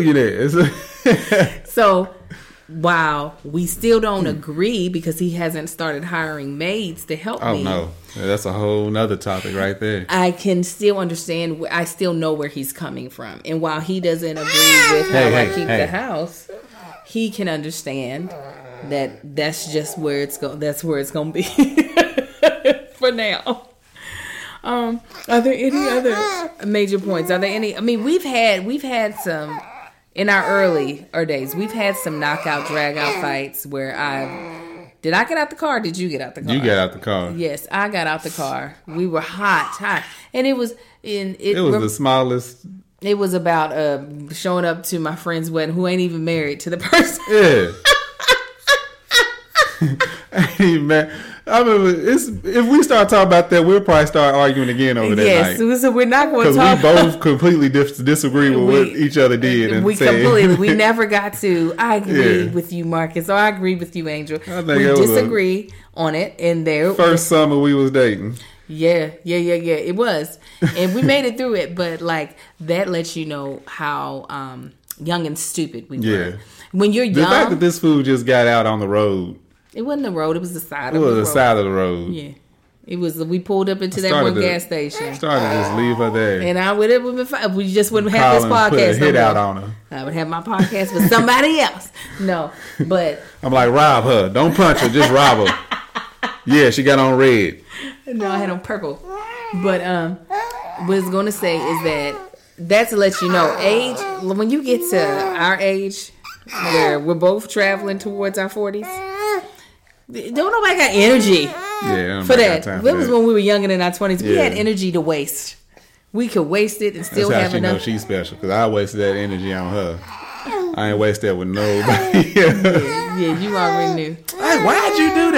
So while we still don't agree, because he hasn't started hiring maids to help me. Oh, no. That's a whole nother topic right there. I can still understand. I still know where he's coming from. And while he doesn't agree with how I keep the house, he can understand that that's just where it's going. That's where it's going to be for now. Are there any other major points? Are there any? I mean, we've had some in our earlier days. We've had some knockout, drag out fights where did I get out the car? Or did you get out the car? You got out the car. Yes, I got out the car. We were hot, and it was the smallest It was about showing up to my friend's wedding who ain't even married to the person. Yeah. Hey, man. I mean, if we start talking about that, we'll probably start arguing again over that night. Yes, so we're not going to Because talk. we both completely disagree with what each other did. And We never got to. I agree with you, Marcus, or I agree with you, Angel. I think We it was disagree on it, and there. First summer we was dating. Yeah. It was, and we made it through it. But like that lets you know how young and stupid we were. When you're young, the fact that this food just got out on the road. It wasn't the road. It was the side It of the road. was the side of the road. Yeah. It was. We pulled up into that one gas station. Started to just leave her there. And I would have been fine. We just wouldn't have this podcast. Put a hit no out more. on her. I would have my podcast with somebody else. No, but I'm like, rob her. Don't punch her. Just rob her. Yeah, she got on red. no, I had on purple. But what I was going to say is that's to let you know, age. When you get to our age, where we're both traveling towards our 40s, don't nobody got energy for that. That was when we were younger in our 20s. We had energy to waste. We could waste it and still That's how have she enough. knows she's special, because I wasted that energy on her. I ain't waste that with nobody. Yeah, you already knew. Hey, why'd you do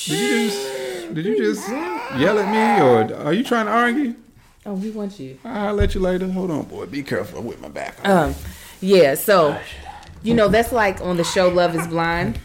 that? Did you just yell at me, or are you trying to argue? Oh, we want you. I'll let you later. Hold on, boy. Be careful with my back. Yeah, so, that's like on the show Love is Blind,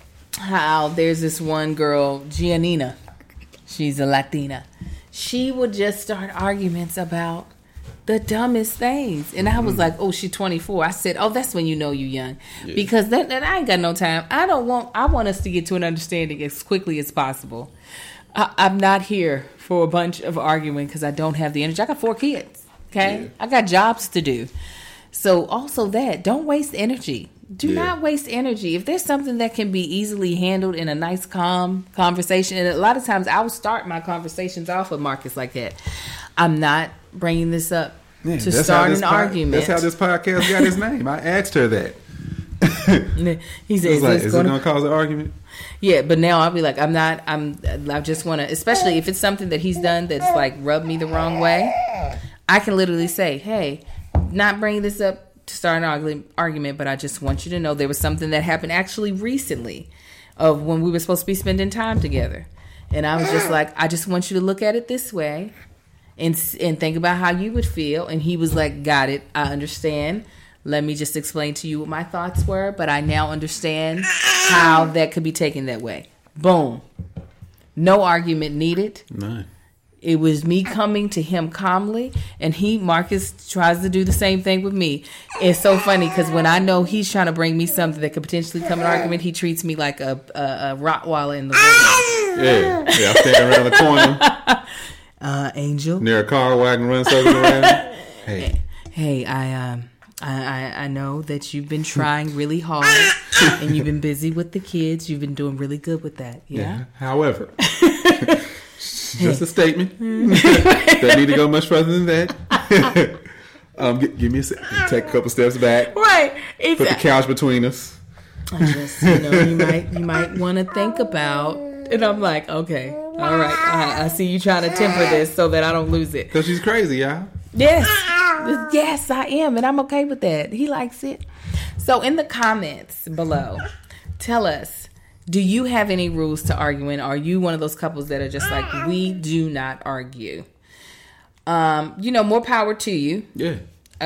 how there's this one girl, Giannina. She's a Latina. She would just start arguments about the dumbest things. And I was like, oh, she's 24. I said, oh, that's when you know you're young. Yeah. Because that I ain't got no time. I want us to get to an understanding as quickly as possible. I'm not here for a bunch of arguing because I don't have the energy. I got 4 kids, okay? Yeah. I got jobs to do. So also don't waste energy. Do not waste energy. If there's something that can be easily handled in a nice, calm conversation, and a lot of times I'll start my conversations off with Marcus like that. I'm not bringing this up to start an argument. That's how this podcast got its name. I asked her that. He said, is it going to cause an argument? Yeah, but now I'll be like, I just want to, especially if it's something that he's done that's like rubbed me the wrong way, I can literally say, hey, not bringing this up to start an argument, but I just want you to know there was something that happened actually recently of when we were supposed to be spending time together. And I was just like, I just want you to look at it this way and think about how you would feel. And he was like, got it. I understand. Let me just explain to you what my thoughts were, but I now understand how that could be taken that way. Boom. No argument needed. None. It was me coming to him calmly, and Marcus tries to do the same thing with me. It's so funny because when I know he's trying to bring me something that could potentially come in an argument, he treats me like a Rottweiler in the woods. Yeah, I'm standing around the corner. Angel. Near a car wagon running circles around. Hey, I know that you've been trying really hard, and you've been busy with the kids. You've been doing really good with that. Yeah. However. Just a statement. Don't need to go much further than that. Give me a second. Take a couple steps back. Right. Put the couch between us. I just, you might want to think about. And I'm like, okay, all right. I see you trying to temper this so that I don't lose it. Because she's crazy, y'all. Yes, I am, and I'm okay with that. He likes it. So in the comments below, tell us. Do you have any rules to arguing? Are you one of those couples that are just like, we do not argue? More power to you. Yeah.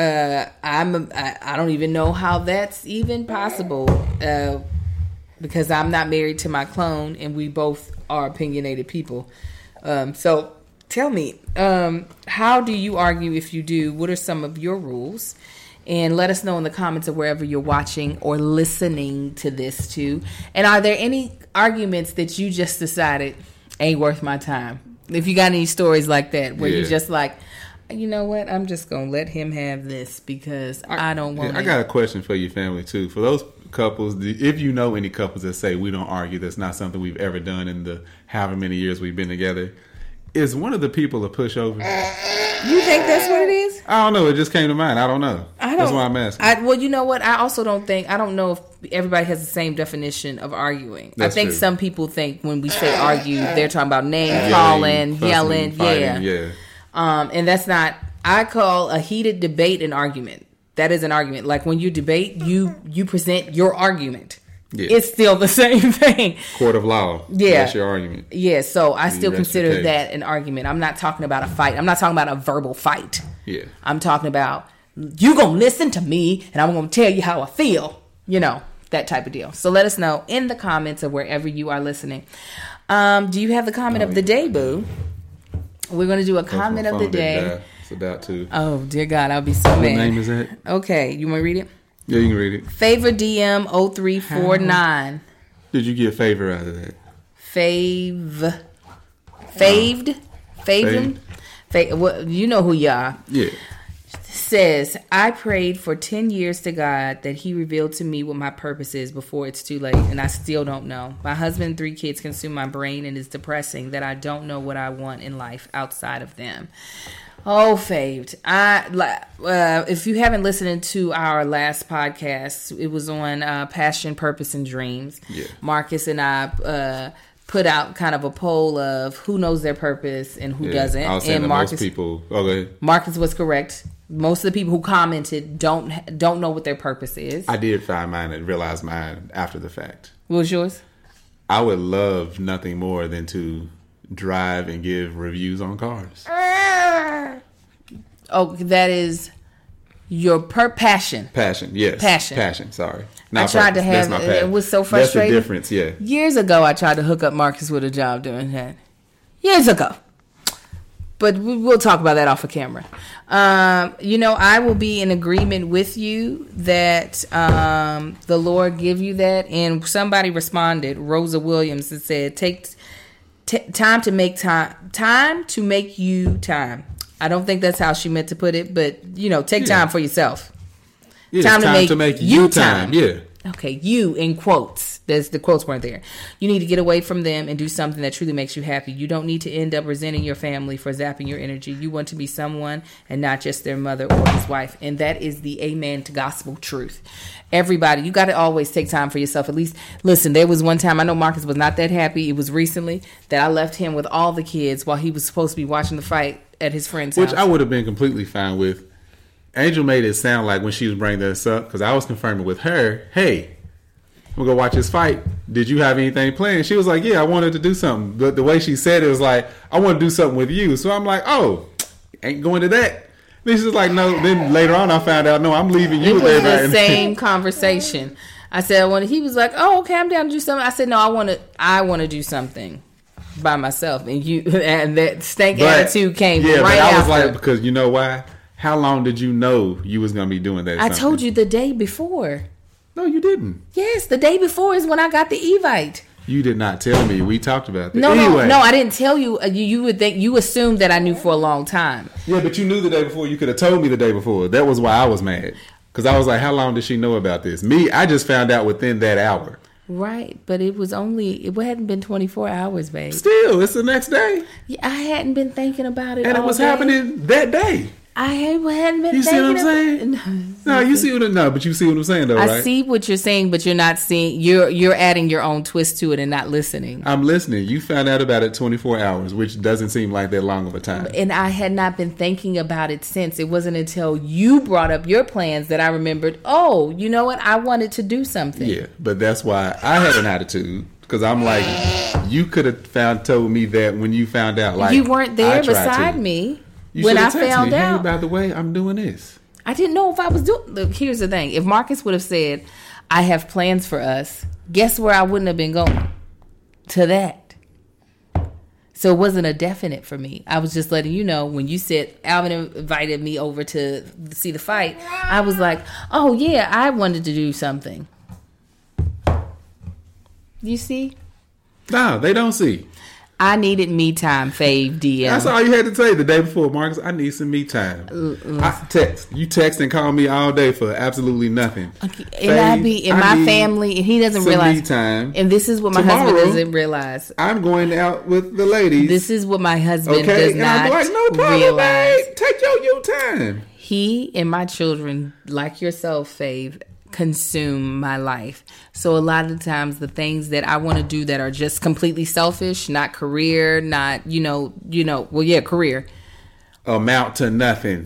I don't even know how that's even possible because I'm not married to my clone and we both are opinionated people. So tell me, how do you argue if you do? What are some of your rules? And let us know in the comments of wherever you're watching or listening to this too. And are there any arguments that you just decided ain't worth my time? If you got any stories like that where you're just like, you know what, I'm just going to let him have this because I don't want to. I got a question for your family too. For those couples, if you know any couples that say we don't argue, that's not something we've ever done in the however many years we've been together, is one of the people a pushover? You think that's what it is? I don't know. It just came to mind. I don't know. That's why I'm asking. Well, you know what? I also don't know if everybody has the same definition of arguing. That's I think true. some people think when we say argue, they're talking about name calling, yelling. Fighting, yeah. And that's not I call a heated debate an argument. That is an argument. Like when you debate, you present your argument. Yeah. It's still the same thing. Court of law. Yeah. That's your argument. Yeah, so I still consider that an argument. I'm not talking about a fight. I'm not talking about a verbal fight. Yeah. I'm talking about you going to listen to me and I'm going to tell you how I feel. You know, that type of deal. So let us know in the comments of wherever you are listening. Do you have the comment of the day, boo? We're going to do a comment of the day. It's about to. Oh, dear God, I'll be so mad. What name is that? Okay, you want to read it? Yeah, you can read it. Favor DM 0349. Did you get favor out of that? Faved? Well, you know who you are. Yeah. Says, I prayed for 10 years to God that he revealed to me what my purpose is before it's too late, and I still don't know. My husband and 3 kids consume my brain, and it's depressing that I don't know what I want in life outside of them. Oh, Faved. If you haven't listened to our last podcast, it was on Passion, Purpose, and Dreams. Yeah. Marcus and I put out kind of a poll of who knows their purpose and who doesn't. I was saying and that Marcus, most people. Okay. Marcus was correct. Most of the people who commented don't know what their purpose is. I did find mine and realize mine after the fact. What was yours? I would love nothing more than to drive and give reviews on cars. Oh, that is your passion. Passion, yes. Passion, sorry. I tried to have it was so frustrating. That's the difference, yeah. Years ago, I tried to hook up Marcus with a job doing that. Years ago. But we'll talk about that off of camera. I will be in agreement with you that the Lord give you that. And somebody responded, Rosa Williams, that said, take time to make time to make you time. I don't think that's how she meant to put it, but, take time for yourself. Yeah, time to make you time. Yeah. Okay, you in quotes. The quotes weren't there. You need to get away from them and do something that truly makes you happy. You don't need to end up resenting your family for zapping your energy. You want to be someone and not just their mother or his wife. And that is the amen to gospel truth. Everybody, you got to always take time for yourself. At least, listen, there was one time, I know Marcus was not that happy. It was recently that I left him with all the kids while he was supposed to be watching the fight at his friend's house. Which I would have been completely fine with. Angel made it sound like when she was bringing this up, because I was confirming with her, hey, we'll go watch this fight. Did you have anything planned? She was like, yeah, I wanted to do something. But the way she said it was like, I want to do something with you. So I'm like, oh, ain't going to that. Then she's like, no. Then later on I found out, no, I'm leaving you. It was the same conversation. I said, he was like, oh, okay, I'm down to do something. I said, no, I want to do something by myself. And that stank attitude came right after. Yeah, but I was like, because you know why? How long did you know you was going to be doing that? I told you the day before. No, you didn't. Yes, the day before is when I got the Evite. You did not tell me. We talked about that. No, I didn't tell you. You would think you assumed that I knew for a long time. Yeah, but you knew the day before. You could have told me the day before. That was why I was mad. Because I was like, how long did she know about this? Me, I just found out within that hour. Right, but it hadn't been 24 hours, babe. Still, it's the next day. Yeah, I hadn't been thinking about it. And it was happening that day. I hadn't been. You see what I'm saying? No, you see what but you see what I'm saying though, right? I see what you're saying, but you're not seeing. You're adding your own twist to it and not listening. I'm listening. You found out about it 24 hours, which doesn't seem like that long of a time. And I had not been thinking about it since. It wasn't until you brought up your plans that I remembered. Oh, you know what? I wanted to do something. Yeah, but that's why I had an attitude. Because I'm like, you could have told me that when you found out. Like, you weren't there beside me. When I found out, hey, by the way, I'm doing this. I didn't know if I was doing. Look, here's the thing: if Marcus would have said, "I have plans for us," guess where I wouldn't have been going? To that. So it wasn't a definite for me. I was just letting you know when you said Alvin invited me over to see the fight. I was like, "Oh yeah, I wanted to do something." You see? No, they don't see. I needed me time, Fave DM. That's all you had to say the day before, Marcus. I need some me time. I text. You text and call me all day for absolutely nothing. Okay. And I be in my family, and he doesn't realize. Me time. And this is what my husband doesn't realize. I'm going out with the ladies. This is what my husband does not I'm like, no problem, realize. Babe. Take your you time. He and my children, like yourself, Fave, consume my life. So a lot of the times the things that I want to do that are just completely selfish, not career, not career, amount to nothing.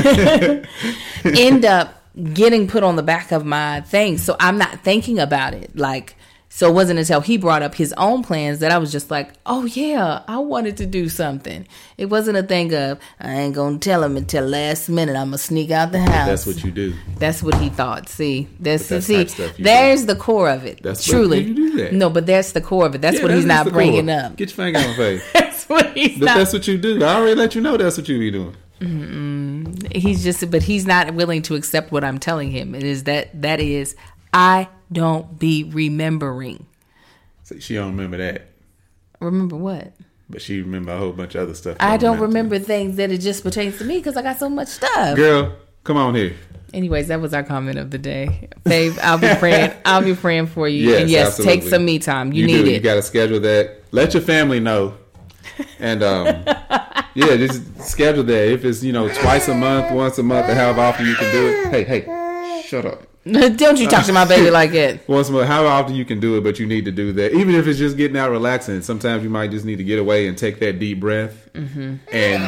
end up getting put on the back of my thing. So I'm not thinking about it. Like, so it wasn't until he brought up his own plans that I was just like, oh yeah, I wanted to do something. It wasn't a thing of, I ain't gonna tell him until last minute. I'm gonna sneak out the house. That's what you do. That's what he thought. See, there's But that's see, type stuff you there's do. the core of it. That's truly. you do that. No, but that's the core of it. That's Yeah, what he's that's not the bringing core. up. Get your finger on my face. That's what he's But not. that's what you do. I already let you know that's what you be doing. He's just, but he's not willing to accept what I'm telling him. It is that is, I don't be remembering. So she don't remember that. Remember what? But she remember a whole bunch of other stuff. I don't remember things that it just pertains to me because I got so much stuff. Girl, come on here. Anyways, that was our comment of the day. Babe, I'll be praying. I'll be praying for you. Yes, and yes, absolutely. take some me time. You need do. it. You got to schedule that. Let your family know. And yeah, just schedule that. If it's twice a month, once a month, or however often you can do it. Hey, shut up. Don't you talk to my baby like that. Once a month, however often you can do it, but you need to do that. Even if it's just getting out, relaxing. Sometimes you might just need to get away and take that deep breath, and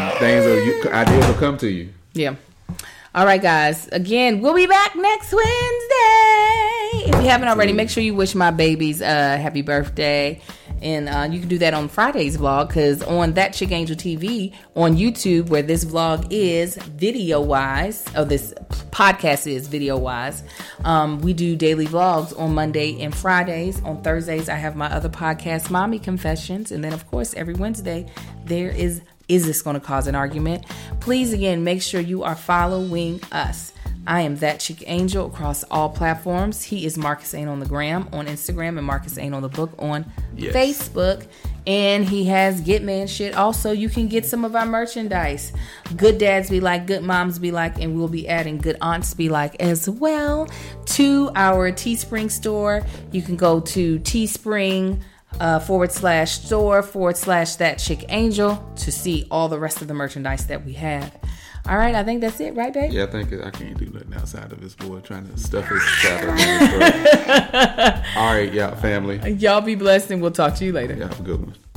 ideas will come to you. Yeah. All right, guys. Again, we'll be back next Wednesday. If you haven't already, make sure you wish my babies happy birthday. And you can do that on Friday's vlog, because on That Chick Angel TV on YouTube, where this vlog is video-wise, this podcast is video-wise, we do daily vlogs on Monday and Fridays. On Thursdays, I have my other podcast, Mommy Confessions. And then, of course, every Wednesday, there is this going to cause an argument? Please, again, make sure you are following us. I am That Chick Angel across all platforms. He is Marcus Ain on the gram on Instagram and Marcus Ain on the book on Facebook. And he has Get Man shit. Also, you can get some of our merchandise. Good dads be like, good moms be like, and we'll be adding good aunts be like as well to our Teespring store. You can go to Teespring /store/That Chick Angel to see all the rest of the merchandise that we have. All right, I think that's it, right, babe? Yeah, I think I can't do nothing outside of this boy trying to stuff his salad in his throat. All right, y'all, family. Y'all be blessed, and we'll talk to you later. Y'all have a good one.